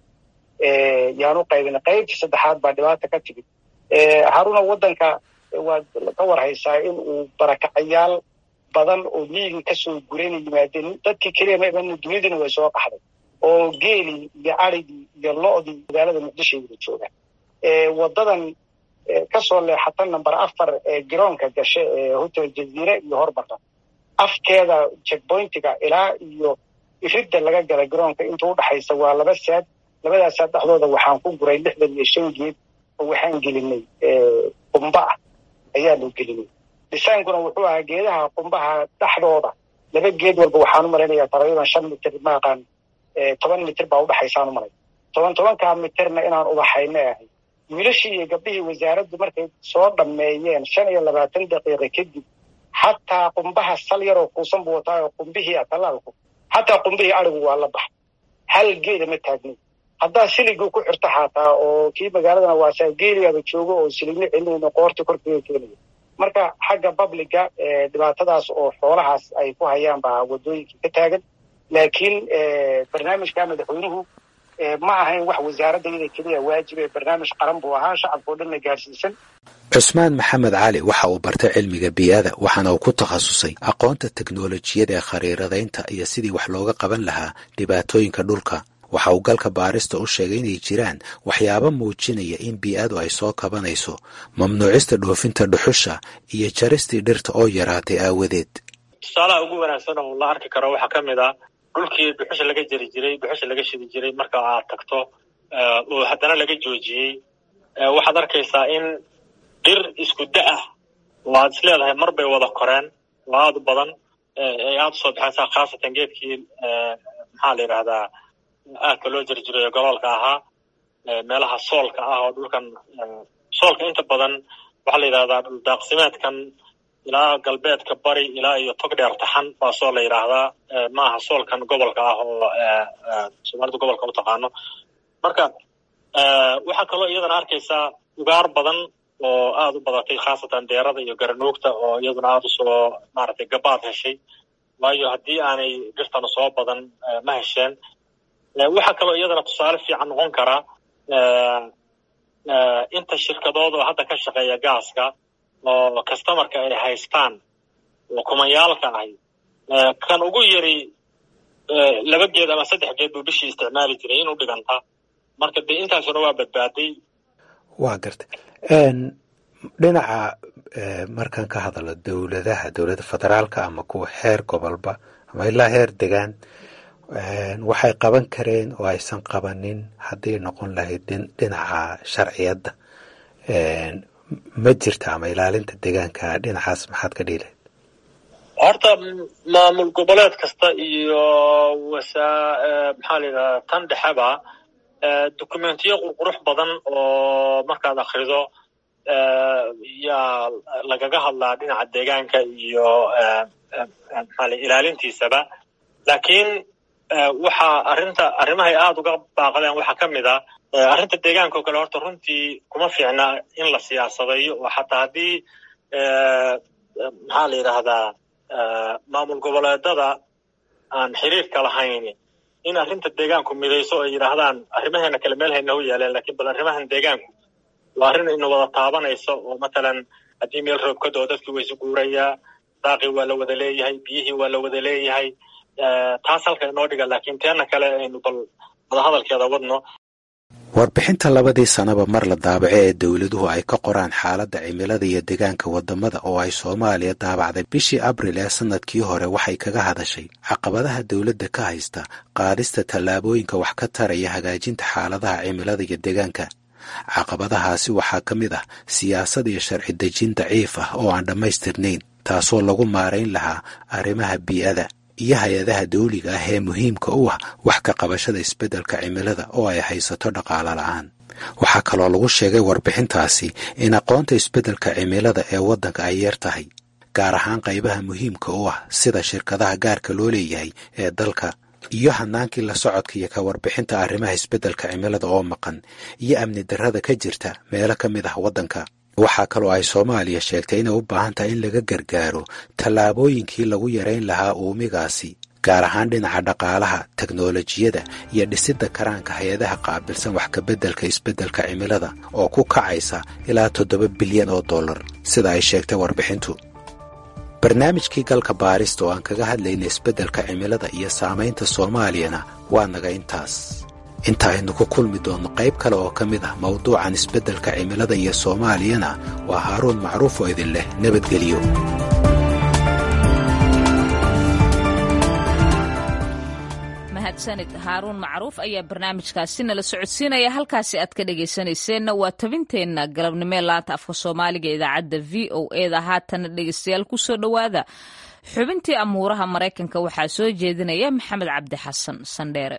yaan u qaybinay. qaybta saddexaad baa dhibaato ka timid. haruna wadanka waa ka warhaysaa in uu barakacayaal badan oo miyiga ka soo gureyn yimaadeen. dadkii kaliya ma dunidana way soo qaxday oo geeli iyo arigii iyo lo'dii magaalada Muqdisho ay joogaan. wadadan ka soo leexata number 4 ee garoonka gashay hotel Jazeera iyo Hormarka afkeeda checkpoint-ga ilaa iyo ifida laga galay garoonka inta u dhaxaysa waa 2 saad. labadaas saad dhaxdooda waxaan ku guray 65 geed oo waxaan gelinay qumba ayaa loo gelinay. dhisaankuna wuxuu ahaa geedaha qumbaha dhaxdooda 2 geed walba waxaan u maleynayaa taqriiban 5 mitir ma aqaan 10 mitir baa u dhaxaysaan u malay 10 mitirna inaan u dhaxayna ahay. wiilashii iyo gabdhihii wasaaraddu markay soo dhameeyeen 25 daqiiqo kadib hataa qumbaha sal yaroo kuusan buu wataa oo qumbihii atalaalku hataa qumbihii arigu waa la baxay. hal geed ma taagnin. haddaa siligu ku xirta xataa oo kii magaaladana waa geeliyaaba joogo oo siligna celinayno qoorta korkeeda keenayo. marka xagga publica dhibaatadaas oo xoolahaas ay ku hayaan baa wadooyinka ka taagan. laakiin barnaamijka madaxweynuhu ma ahayn wax wasaaradda kaliya waajib ee barnaamij qaran buu ahaa shacabka oo dhan la gaarsiisan. Cusmaan Maxamed Cali waxa uu bartay cilmiga biyada waxaana uu ku takhasusay aqoonta teknoolajiyada ee khariiradaynta iyo sidii wax looga qaban lahaa dhibaatooyinka dhulka. waxa uu galka baarista u sheegay inay jiraan waxyaabo muujinaya in bii'adu ay soo kabanayso, mamnuucista dhoofinta dhuxusha iyo jaristii dhirta oo yaraatay aawadeed. tusaalaha ugu wanaagsan oo la arki karo waxaa ka mid ah dhulkii dhuxusha laga jari jiray, dhuxusha laga shidi jiray marka aad tagto oo haddana laga joojiyey, waxaad arkaysaa in dhir isku da-ah oo aad is leedahay mar bay wada koreen oo aad u badan ay aad usoo baxaysaa, khaasatan geedkii maxaa la yidhaahdaa aadka loo jari jiray oo goloolka ahaa, meelaha soolka ah oo dhulkan soolka inta badan waxaa la yidhahdaa dhul daaqsimeedkan ilaa galbeedka bari ilaa iyo tog dheer taxan baa soo la yidhaahdaa, ma aha soolkan gobolka ah oo Soomaalidu gobolka u taqaano. marka waxaa kaloo iyadana arkaysaa ugaar badan oo aad u badatay, khaasatan deerada iyo garanuugta oo iyaduna aad usoo maaragtay gabaad heshay, waayo haddii aanay dhirtana soo badan ma hesheen. waxaa kaloo iyadana tusaale fiican noqon karaa inta shirkadood oo hadda ka shaqeeya gaaska oo customerka ay haystaan oo kumayaalka ahi, kan ugu yari 2 geed ama 3 geed buu bishii isticmaali jiray inuu dhiganta marka dee intaasuna waa badbaaday. waa gartay dhinaca markaan ka hadalo dowladda federaalka ama kuwa heer gobolba ama ilaa heer degaan waxay qaban kareen oo aysan qabanin hadday noqon lahayd dhinaca sharciyadda ma jirta ama ilaalinta deegaanka dhinacaas maxaad ka dhihi lahayd? horta maamul goboleed kasta iyo maxaa la yidhahdaa tan dhexeba dokumentiyo qurqurux badan oo markaad akhrido yaa lagaga hadlaa dhinaca deegaanka iyo ilaalintiisaba laakiin waxaa arrimahay aada uga baaqdeen waxaa ka mid ah arrinta deegaanka oo kale horta runtii kuma fiicna in la siyaasadeeyo oo xataa haddii maxaa la yidhaahdaa maamul goboleedada aan xiriirka lahayn in arrinta deegaanku midayso ay yidhaahdaan arrimaheena kale meel hayna u yaaleen laakiin bal arrimahan deegaanku waa arrin ina wada taabanayso oo matalan haddii meel roob ka doo dadkii way isu guurayaa daaqii waa la wada leeyahay biyihii waa la wada leeyahay taas halka inoo dhiga laakiin teena kale aynu bal wadahadalkeeda wadno. warbixinta 2 sanaba mar la daabaco ee dowladuhu ay ka qoraan xaaladda cimilada iyo deegaanka wadamada oo ay Soomaaliya daabacday bishii Abriil ee sanadkii hore waxay kaga hadashay caqabadaha dowladda ka haysta qaadista tallaabooyinka wax ka taraya hagaajinta xaaladaha cimilada iyo deegaanka. caqabadahaasi waxaa ka mid ah siyaasad iyo sharci dejin daciif ah oo aan dhammaystirnayn taasoo lagu maarayn lahaa arrimaha bii'ada iyo hay-adaha dawliga ah ee muhiimka u ah wax ka qabashada isbeddelka cimilada oo ay haysato dhaqaale la'aan. waxaa kaloo lagu sheegay warbixintaasi in aqoonta isbeddelka cimilada ee waddanka ay yar tahay gaar ahaan qaybaha muhiimka u ah sida shirkadaha gaarka loo leeyahay ee dalka iyo hanaankii la socodka iyo ka warbixinta arrimaha isbeddelka cimilada oo maqan iyo amni darrada ka jirta meelo ka mid ah waddanka. waxaa kaloo ay Soomaaliya sheegtay inay u baahan tahay in laga gargaaro tallaabooyinkii lagu yarayn lahaa uumigaasi gaar ahaan dhinaca dhaqaalaha teknolojiyada iyo dhisidda karaanka hay-adaha qaabilsan wax ka beddelka isbeddelka cimilada oo ku kacaysa ilaa $7 bilyan sida ay sheegtay warbixintu. barnaamijkii galka baarista oo aan kaga hadlayna isbeddelka cimilada iyo saamaynta Soomaaliyana waa naga intaas. inta aynu ku kulmi doonno qayb kale oo ka mid ah mawduucan isbeddelka cimilada iyo Soomaaliyana waa Haaruun Macruuf oo idin leh nabadgelyo. mahadsanid Haaruun Macruuf ayaa barnaamijkaasi nala socodsiinaya halkaasi aad ka dhagaysanayseena waa tabinteenna galabnimo laanta afka Soomaaliga idaacadda VOA da haatan dhagaystayaal ku soo dhawaada xubintii amuuraha Mareykanka waxaa soo jeedinaya Maxamed Cabdi Xasan Sandheere.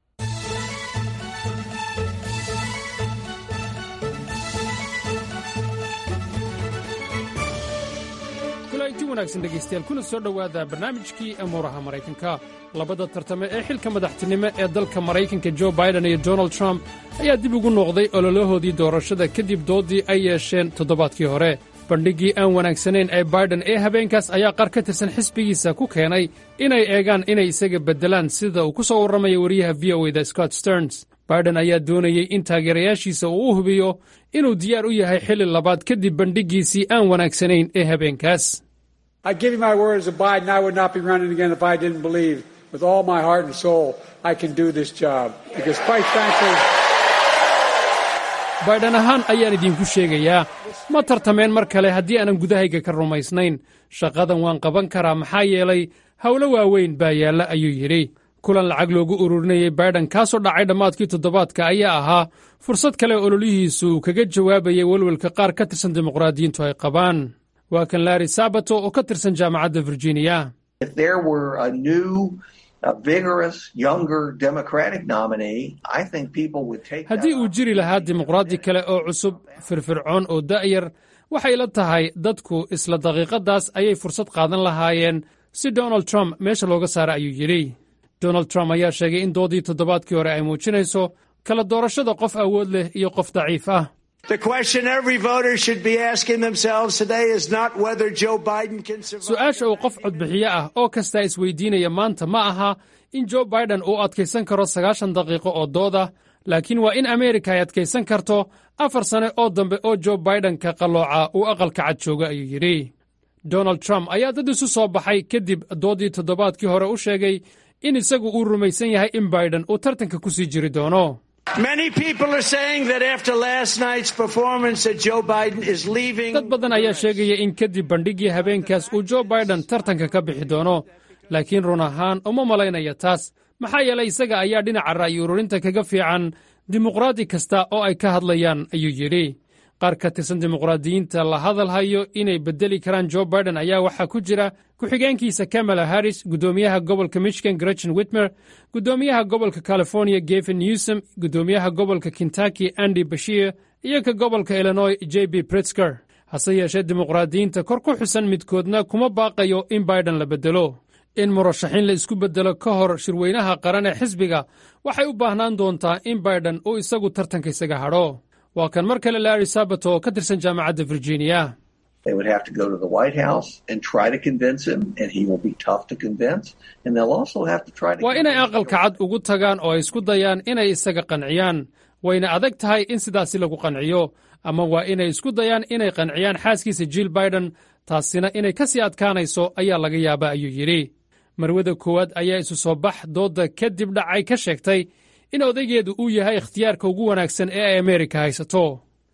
kulanti wanaagsan dhegaystayaal kuna soo dhowaada barnaamijkii amuuraha Mareykanka. labada tartame ee xilka madaxtinimo ee dalka Mareykanka Joe Biden iyo Donald Trump ayaa dib ugu noqday ololahoodii doorashada kadib doodii ay yeesheen toddobaadkii hore. bandhigii aan wanaagsanayn ee Biden ee habeenkaas ayaa qaar ka tirsan xisbigiisa ku keenay inay eegaan inay isaga beddelaan sida uu ku soo warramaya wariyaha VOA-da Scott Stearns. Biden ayaa doonayay in taageerayaashiisa uu u hubiyo inuu diyaar u yahay xilli labaad kadib bandhigiisii aan wanaagsanayn ee habeenkaas. I give you my words of Biden, I would not be running again if I didn't believe with all my heart and soul I can do this job. Because quite frankly, Biden ahaan ayaan idinku sheegayaa ma tartameen mar kale haddii aanan gudahayga ka rumaysnayn. shaqadan waan qaban karaa maxaa yeelay howlo waaweyn baa yaalla ayuu yidhi. kulan lacag loogu ururinayay Biden kaasoo dhacay dhammaadkii toddobaadka ayaa ahaa fursad kale ololihiisu uu kaga jawaabayay welwelka qaar ka tirsan dimuqraadiyiintu ay qabaan. waa kan Larry Sabato oo ka tirsan jaamacadda Virginia. haddii uu jiri lahaa dimuqraadi kale oo cusub firfircoon oo da'yar waxay la tahay dadku isla daqiiqadaas ayay fursad qaadan lahaayeen si Donald Trump meesha looga saara ayuu yidhi. Donald Trump ayaa sheegay in doodii toddobaadkii hore ay muujinayso kala doorashada qof awood leh iyo qof daciif ah. su'aasha uu qof codbixiye ah oo kastaa isweydiinaya maanta ma aha in Joe Biden uu adkaysan karo 90 daqiiqo oo dooda, laakiin waa in Ameerika ay adkaysan karto 4 sane oo dambe oo Joe Biden ka qalooca uu aqalka cad jooga ayuu yidhi. Donald Trump ayaa dad isu soo baxay kadib doodii toddobaadkii hore u sheegay in isagu uu rumaysan yahay in Biden uu tartanka ku sii jiri doono. Dad badan ayaa sheegaya in kadib bandhigii habeenkaas uu Joe Biden tartanka ka bixi doono, laakiin run ahaan uma malaynaya taas. Maxaa yeelay isaga ayaa dhinaca ra'yi ururinta kaga fiican dimuqraadi kasta oo ay ka hadlayaan, ayuu yidhi. Qaar ka tirsan dimuqraadiyiinta la hadalhayo inay beddeli karaan Joe Biden ayaa waxaa ku jira ku-xigeenkiisa Kamala Harris, guddoomiyaha gobolka Michigan Gretchen Whitmer, guddoomiyaha gobolka California Gavin Newsom, guddoomiyaha gobolka Kentucky Andy Beshear, iyo ka gobolka Illinois J.B. Pritzker. Hase yeeshee dimuqraadiyiinta kor ku xusan midkoodna kuma baaqayo in Biden la beddelo. In murashaxiin la isku beddelo ka hor shirweynaha qaran ee xisbiga waxay u baahnaan doontaa in Biden uu isagu tartanka isaga hadho. Waa kan mar kale Larry Sabato oo ka tirsan jaamacadda Virginia. They would have to go to the White House and try to convince him, and he will be tough to convince. And they'll also have to try to. Waa inay aqalka cad ugu tagaan oo ay isku dayaan inay isaga qanciyaan. Wayna adag tahay in sidaasi lagu qanciyo, ama waa inay isku dayaan inay qanciyaan xaaskiisa Jill Biden, taasina inay ka sii adkaanayso ayaa laga yaabaa, ayuu yidhi. Marwada koowaad ayaa isu soo bax dooda kadib dhacay ka sheegtay in odaygeedu uu yahay ikhtiyaarka ugu wanaagsan ee ay Ameerika haysato.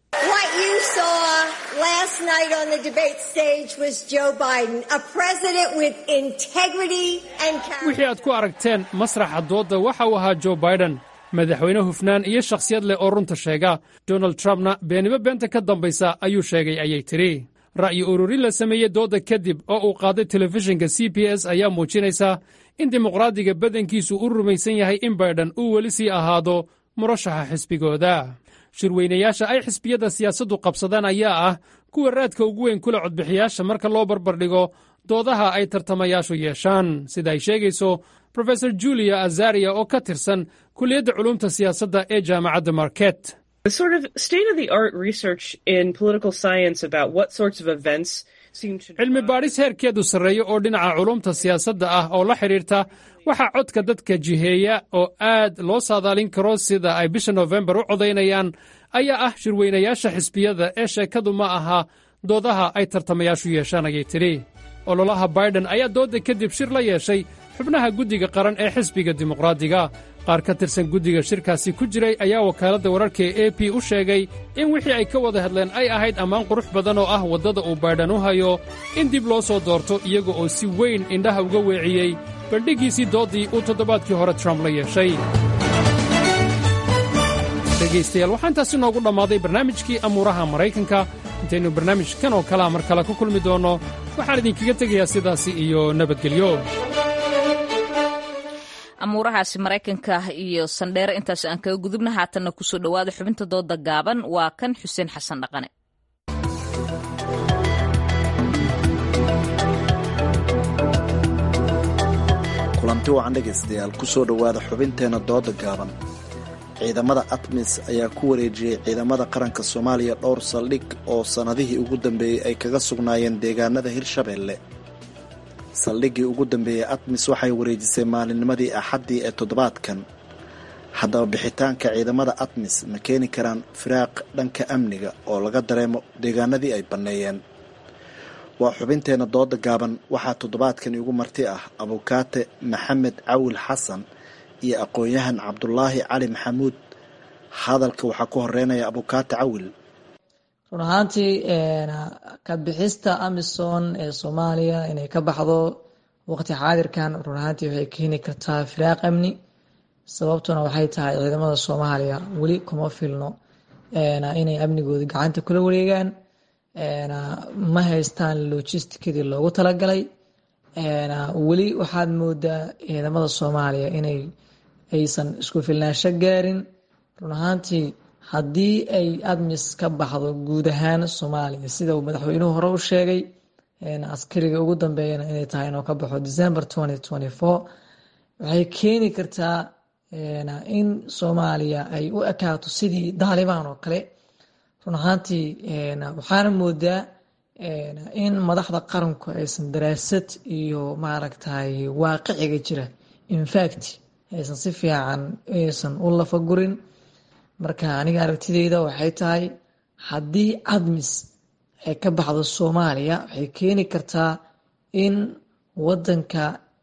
Last night on the debate stage was Joe Biden, a president with integrity and character. Wixii aad ku aragteen masraxa dooda waxa uu ahaa Joe Biden, madaxweyne hufnaan iyo shakhsiyad leh oo runta sheega. Donald Trumpna beeniba beenta ka dambaysa ayuu sheegay, ayay tiri. Ra'yi ururin la sameeyey dooda kadib oo uu qaaday telefishinka CBS ayaa muujinaysa in dimuqraadiga badankiisu u rumaysan yahay in Biden uu weli sii ahaado murashaxa xisbigooda. Shirweynayaasha ay xisbiyada siyaasaddu qabsadaan ayaa ah kuwa raadka ugu weyn kula codbixiyaasha marka loo barbardhigo doodaha ay tartamayaashu yeeshaan, sida ay sheegayso Professor Julia Azaria oo ka tirsan kulliyadda culuumta siyaasadda ee jaamacadda Marquette. The sort of state-of-the-art research in political science about what sorts of events cilmi baadhis heerkeedu sarreeyo oo dhinaca culumta siyaasadda ah oo la xidhiirta waxaa codka dadka jiheeya oo aad loo saadaalin karo sida ay bisha Noofembar u codaynayaan ayaa ah shirweynayaasha xisbiyada ee sheekadu ma aha doodaha ay tartamayaashu yeeshaan, ayay tiri. Ololaha Biden ayaa dooda kadib shir la yeeshay xubnaha guddiga qaran ee xisbiga dimuqraadiga. Qaar ka tirsan guddiga shirkaasi ku jiray ayaa wakaaladda wararka ee AP u sheegay in wixii ay ka wada hadleen ay ahayd ammaan qurux badan oo ah waddada uu Biden u hayo in dib loo soo doorto, iyaga oo si weyn indhaha uga weeciyey bandhigiisii doodii uu toddobaadkii hore Trump la yeeshay. Dhegaystayaal, waxaa intaasi noogu dhammaaday barnaamijkii amuuraha Maraykanka. Intaynu barnaamijkan oo kalea mar kale ku kulmi doonno, waxaan idinkaga tegayaa sidaasi iyo nabadgelyo. amuurahaasi Maraykanka iyo sandheere intaas aan kaga gudubna. haatanna ku soo dhowaada xubinta dooda gaaban. waa kan Xuseen Xasan Dhaqane. kulanti wacan dhegaystayaal, ku soo dhowaada xubinteenna dooda gaaban. ciidamada ATMIS ayaa ku wareejiyey ciidamada qaranka Soomaaliya dhowr saldhig oo sannadihii ugu dambeeyey ay kaga sugnaayeen deegaanada Hirshabeelle. saldhiggii ugu dambeeyey ATMIS waxay wareejisay maalinnimadii Axaddii ee toddobaadkan. haddaba bixitaanka ciidamada ATMIS ma keeni karaan firaaq dhanka amniga oo laga dareemo deegaanadii ay banneeyeen? waa xubinteenna dooda gaaban. waxaa toddobaadkan igu marti ah abukaate Maxamed Cawil Xasan iyo aqoon-yahan Cabdulaahi Cali Maxamuud. hadalka waxaa ku horeynaya abukaate Cawil. run ahaantii ka bixista AMISOM ee Soomaaliya inay ka baxdo waqti xaadirkan run ahaantii waxay keeni kartaa firaaq amni. sababtuna waxay tahay ciidamada Soomaaliya weli kuma filno inay amnigooda gacanta kula wareegaan. ma haystaan logisticadii loogu talagalay. weli waxaad moodaa ciidamada Soomaaliya inay aysan isku filnaansho gaarin. run ahaantii haddii ay ATMIS ka baxdo guud ahaan Soomaaliya sida uu madaxweynuhu hore u sheegay, askariga ugu dambeeyana inay tahay inuu ka baxo December 2024, waxay keeni kartaa in Soomaaliya ay u ekaato sidii Taliban oo kale. run ahaantii waxaana moodaa in madaxda qaranku aysan daraasad iyo maaragtay waaqiciga jira infact aysan si fiican aysan u lafagurin. marka aniga aragtidayda waxay tahay haddii ATMIS ay ka baxdo Soomaaliya waxay keeni kartaa in wadanka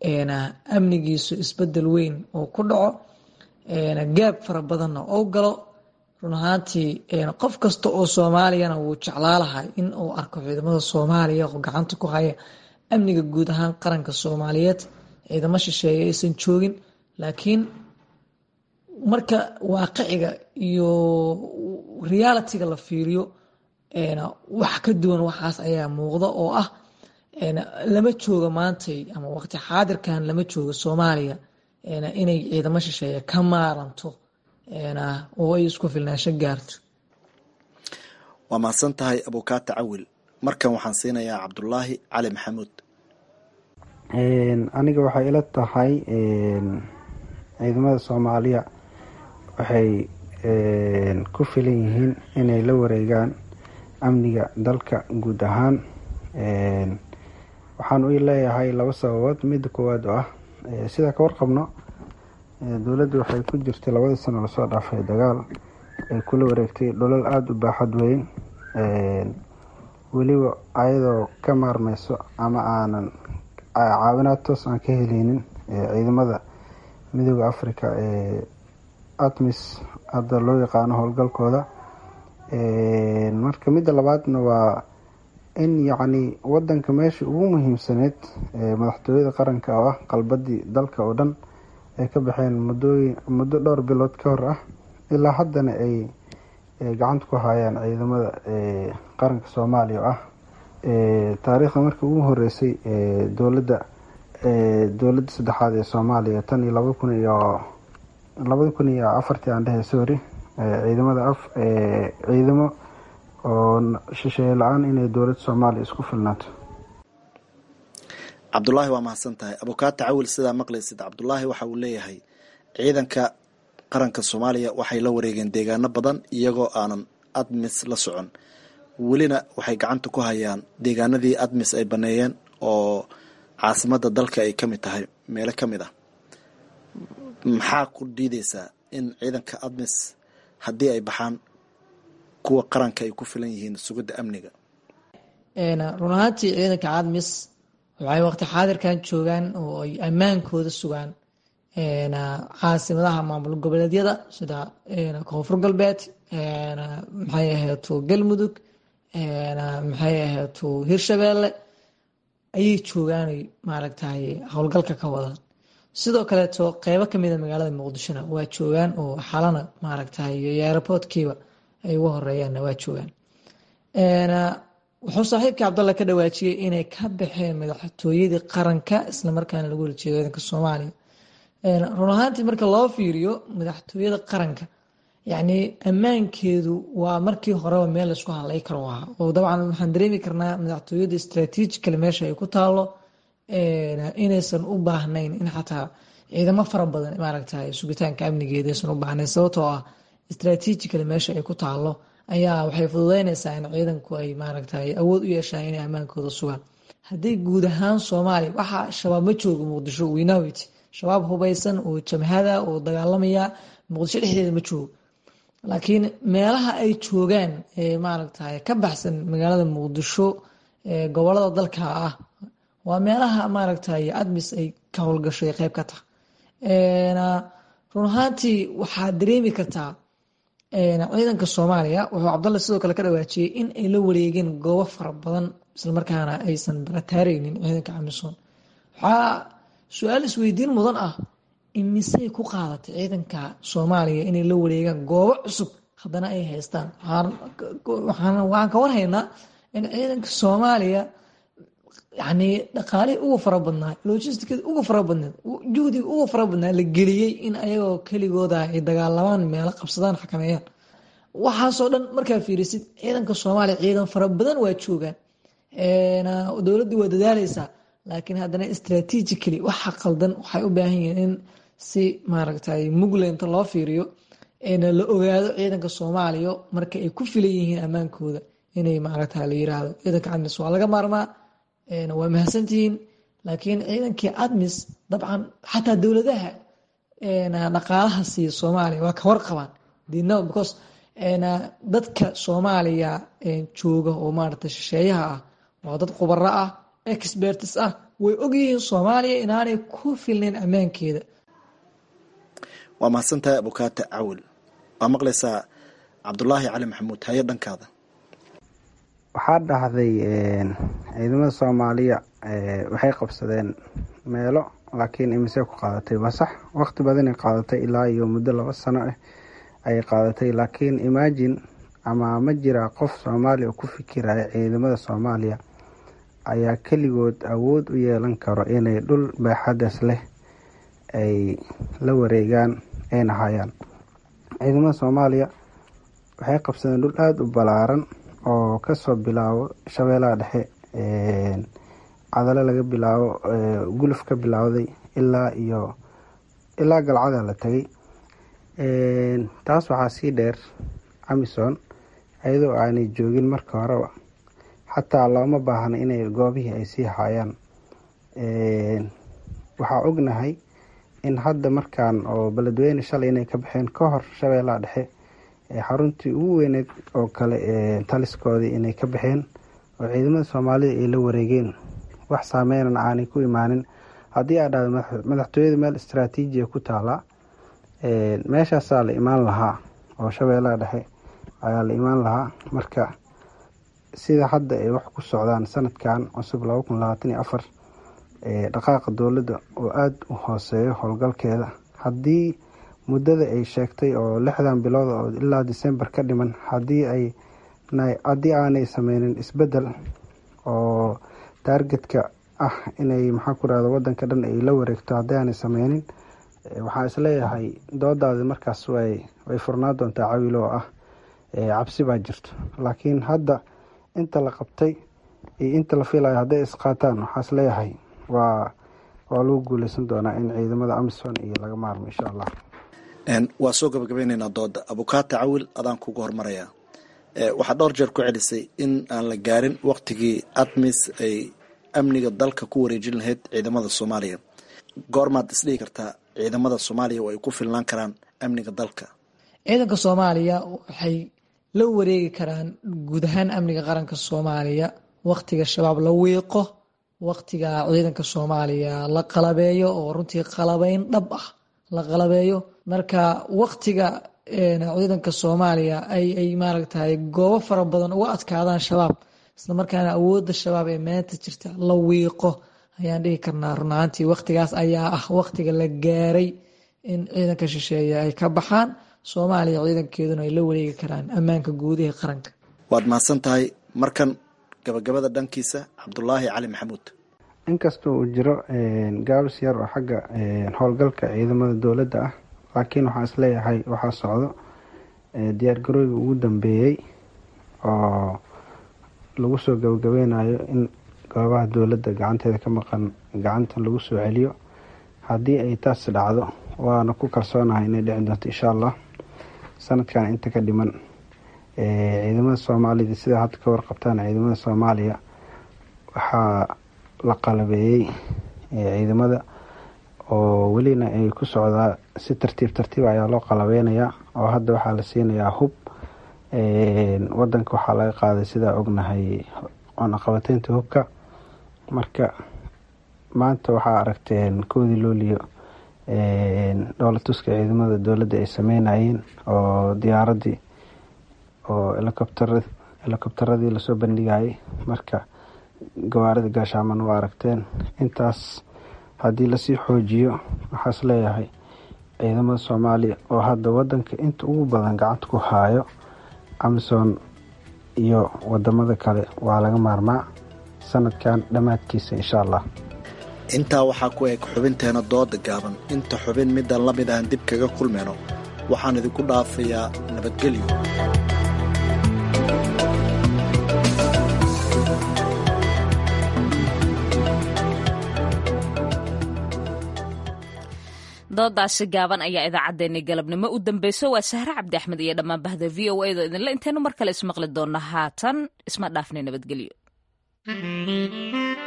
amnigiisu isbedel weyn oo ku dhaco gaab fara badanna oo galo run ahaantii qof kasta oo soomaaliyana wuu jeclaalahay in uu arko ciidamada soomaaliya oo gacanta ku haya amniga guud ahaan qaranka soomaaliyeed ciidamo shisheeye aysan joogin laakiin marka waaqiciga iyo realitiga la fiiriyo wax ka duwan waxaas ayaa muuqda oo ah lama joogo maantay ama waqti xaadirkan lama joogo soomaaliya inay ciidamo shisheeye ka maaranto oo ay isku filnaansho gaarto. waa mahadsan tahay abukaata cawil. markan waxaan siinayaa cabdulaahi cali maxamuud. aniga waxay ila tahay ciidamada soomaaliya waxay ku filan yihiin inay la wareegaan amniga dalka guud ahaan. waxaan u leeyahay laba sababood. midda koowaad oo ah sida ka warqabno dowladda waxay ku jirtay 2 sano lasoo dhaafay dagaal ay kula wareegtay dholal aada u baaxad weyn, weliba ayadoo ka maarmeyso ama aanan caawinaad toos aan ka heleynin ciidamada midooda Afrika ee ATMIS hadda loo yaqaano howlgalkooda. marka midda labaadna waa in yacni wadanka meesha ugu muhiimsaneed madaxtooyada qaranka oo ah qalbadii dalka oo dhan ay ka baxeen muddo dhowr bilood ka hor ah ilaa haddana ay gacanta ku hayaan ciidamada qaranka Soomaaliya oo ah taariikhda markii ugu horeysay dowladda saddexaad ee Soomaaliya tan iyo 2004 aan dhahay sorry ciidamo oo shisheeye la-aan inay dowladda Soomaaliya isku filnaato. cabdulaahi waa mahadsan tahay. abukaata cawil sidaa maqlaysid cabdulaahi waxa uu leeyahay ciidanka qaranka Soomaaliya waxay la wareegeen deegaano badan iyagoo aanan ATMIS la socon, welina waxay gacanta ku hayaan deegaanadii ATMIS ay baneeyeen oo caasimada dalka ay kamid tahay meelo kamid ah. maxaa ku diideysaa in ciidanka ATMIS haddii ay baxaan kuwa qaranka ay ku filan yihiin sugidda amniga? run ahaantii ciidanka ATMIS waxay waqti xaadirkan joogaan oo ay ammaankooda sugaan caasimadaha maamul goboleedyada sida koonfur galbeed, maxay ahayd galmudug, maxay ahayd hirshabeelle ayay joogaan maaragtay howlgalka ka wadaan. sidoo kaleeto qeybo kamid a magaalada muqdishona waa joogaan oo xalana maaragtay airportkiiba ay ugu horeeyaanna waa joogaan. wuxuu saaxiibka cabdalla ka dhawaajiyey inay ka baxeen madaxtooyadii qaranka islamarkaana lagu wada jeedo ciidanka Soomaaliya. run ahaantii marka loo fiiriyo madaxtooyada qaranka yacni ammaankeedu waa markii horeba meel laisku hadlay karo ahaa oo dabcan waxaan dareemi karnaa madaxtooyada istaraatiijikale meesha ay ku taalo inaysan u baahnayn in xataa ciidamo fara badan maaragtay sugitaanka amnigeeda aysan u baahnayn sababtoo ah istaraatiijikale meesha ay ku taalo ayaa waxay fududeynaysaa in ciidanku ay maaragtay awood u yeeshaan inay ammaankooda sugaan. haddii guud ahaan Soomaaliya waxaa shabaab ma joogo Muqdisho winawit shabaab hubaysan oo jamhada oo dagaalamaya Muqdisho dhexdeeda ma joogo, laakiin meelaha ay joogaan maaragtay ka baxsan magaalada Muqdisho gobolada dalka ah waa meelaha maaragtay ATMIS ay ka howlgashay qayb ka tahay. run ahaantii waxaa dareemi kartaa ciidanka Soomaaliya wuxuu cabdalla sidoo kale ka dhawaajiyey in ay la wareegeen goobo fara badan islamarkaana aysan barataareynin ciidanka AMISOM. waxaa su-aal isweydiin mudan ah imisay ku qaadatay ciidanka Soomaaliya inay la wareegaan goobo cusub haddana ay haystaan. waxaan ka warhaynaa in ciidanka Soomaaliya yani dhaqaalihii ugu fara badnaa, logisticada ugu fara badneed, juhdiga ugu fara badnaa la geliyey in ayagoo keligooda ay dagaalamaan meelo qabsadaan xakameeyaan. waxaasoo dhan markaa fiirisid ciidanka Soomaaliya ciidan fara badan waa joogaan, dowladdu waa dadaaleysaa, laakiin haddana strategically waxa qaldan waxay u baahan yihiin in si maaragtay mugleynta loo fiiriyo la ogaado ciidanka Soomaaliya marka ay ku filan yihiin ammaankooda inay maaragtay la yiraahdo ciidanka ATMIS waa laga maarmaa, waa mahadsantihiin. laakiin ciidankii ATMIS dabcan xataa dowladaha dhaqaalaha siiya Soomaaliya waa ka warqabaan dino because dadka Soomaaliya jooga oo maaragtay shisheeyaha ah waa dad khubaro ah, experts ah, way ogyihiin soomaaliya inaanay ku filnayn ammaankeeda. waa mahadsantahay abukaate cawil. waa maqlaysaa cabdulaahi cali maxamuud, haye dhankaada. waxaa dhacday ciidamada soomaaliya waxay qabsadeen meelo, laakiin imise ku qaadatay waa sax, waqti badanay qaadatay ilaa iyo muddo 2 sano ah ayay qaadatay. laakiin imagine ama ma jira qof soomaaliya ku fikiraya ciidamada soomaaliya ayaa keligood awood u yeelan karo inay dhul baaxadaas leh ay la wareegaan ayna hayaan. ciidamada soomaaliya waxay qabsadeen dhul aada u ballaaran oo kasoo bilaabo shabeellaha dhexe, cadalo laga bilaabo, guluf ka bilowday ilaa galcada la tagay. taas waxaa sii dheer amisom iyadoo aanay joogin marka horeba, xataa looma baahna inay goobihii ay sii hayaan. waxaa ognahay in hadda markaan oo beledweyne shalay inay ka baxeen ka hor shabeellaha dhexe xaruntii ugu weyneed oo kale taliskoodii inay ka baxeen oo ciidamada soomaalida ay la wareegeen. wax saameynan aanay ku imaanin. haddii aa dhahdo madaxtooyada meel istaraatiijiya ku taala, meeshaasaa la imaan lahaa oo shabeellaha dhexe ayaa la imaan lahaa. marka sida hadda ay wax ku socdaan sanadkan cusub 2024 dhaqaaqa dowladda oo aada u hooseeyo howlgalkeeda, haddii muddada ay sheegtay oo 6 bilood oo ilaa December ka dhiman, haddii aanay sameynin isbedel oo targetka ah inay wadanka dhan ay la wareegto, haddii aanay sameynin, waxaan isleeyahay doodaadi markaas way furnaa doontaa cawil oo ah cabsi baa jirto. laakiin hadda inta la qabtay iyo inta la filayo hadday isqaataan, waxaa isleeyahay waa lagu guuleysan doonaa in ciidamada amisom iyo laga maarmo insha allah. waa soo gabagabeyneynaa dooda. abukaate cawil adaan kugu hormarayaa. waxaa dhowr jeer ku celisay in aan la gaarin waqtigii ATMIS ay amniga dalka ku wareejin lahayd ciidamada soomaaliya. goormaad isdhihi kartaa ciidamada soomaaliya oo ay ku filnaan karaan amniga dalka? ciidanka soomaaliya waxay la wareegi karaan guud ahaan amniga qaranka soomaaliya waqtiga shabaab la wiiqo, waqtiga ciidanka soomaaliya la qalabeeyo oo runtii qalabeyn dhab ah la qalabeeyo. marka waqtiga ciidanka soomaaliya ay maaragtay goobo fara badan uga adkaadaan shabaab, isla markaana awoodda shabaab ee maanta jirta la wiiqo, ayaan dhihi karnaa run ahaantii waqtigaas ayaa ah waqtiga la gaaray in ciidanka shisheeye ay ka baxaan soomaaliya, ciidankeeduna ay la wareegi karaan ammaanka guud ee qaranka. waad mahadsan tahay. markan gabagabada dhankiisa cabdulaahi cali maxamuud. inkastoo uu jiro gaabis yar oo xagga howlgalka ciidamada dowladda ah, laakiin waxaan isleeyahay waxaa socdo diyaargarooyga ugu dambeeyey oo lagu soo gabagabeynayo in goobaha dowladda gacanteeda ka maqan gacanta lagu soo celiyo. haddii ay taas dhacdo, waana ku kalsoonahay inay dhici doonto insha allah sanadkan inta ka dhiman. ciidamada soomaalida sida hadda ka warqabtaan, ciidamada soomaaliya waxaa la qalabeeyey ciidamada oo welina ay ku socdaa si tartiib ayaa loo qalabeynayaa, oo hadda waxaa la siinayaa hub. wadanka waxaa laga qaaday sidaa ognahay cunaqabateynta hubka. marka maanta waxaa aragteen koodii looliyo dhoolatuska ciidamada dowladda ay sameynayeen oo diyaaradii oo helikobtaradii lasoo bandhigayay. marka gawaarida gaashaaman waa aragteen. intaas haddii lasii xoojiyo, waxaas leeyahay ciidamada soomaaliya oo hadda wadanka inta ugu badan gacanta ku haayo, amisom iyo wadamada kale, waa laga maarmaa sanadkan dhammaadkiisa insha allah. intaa waxaa ku eg xubinteena dooda gaaban. inta xubin midaan la mid aan dib kaga kulmayno, waxaan idinku dhaafayaa nabadgelyo. doodaasi gaaban ayaa idaacaddeenii galabnimo u dambayso. waa Sahre Cabdi Axmed iyo dhammaan bahda v o a-da idinle intaynu mar kale ismaqli doonna haatan isma dhaafnay nabadgelyo.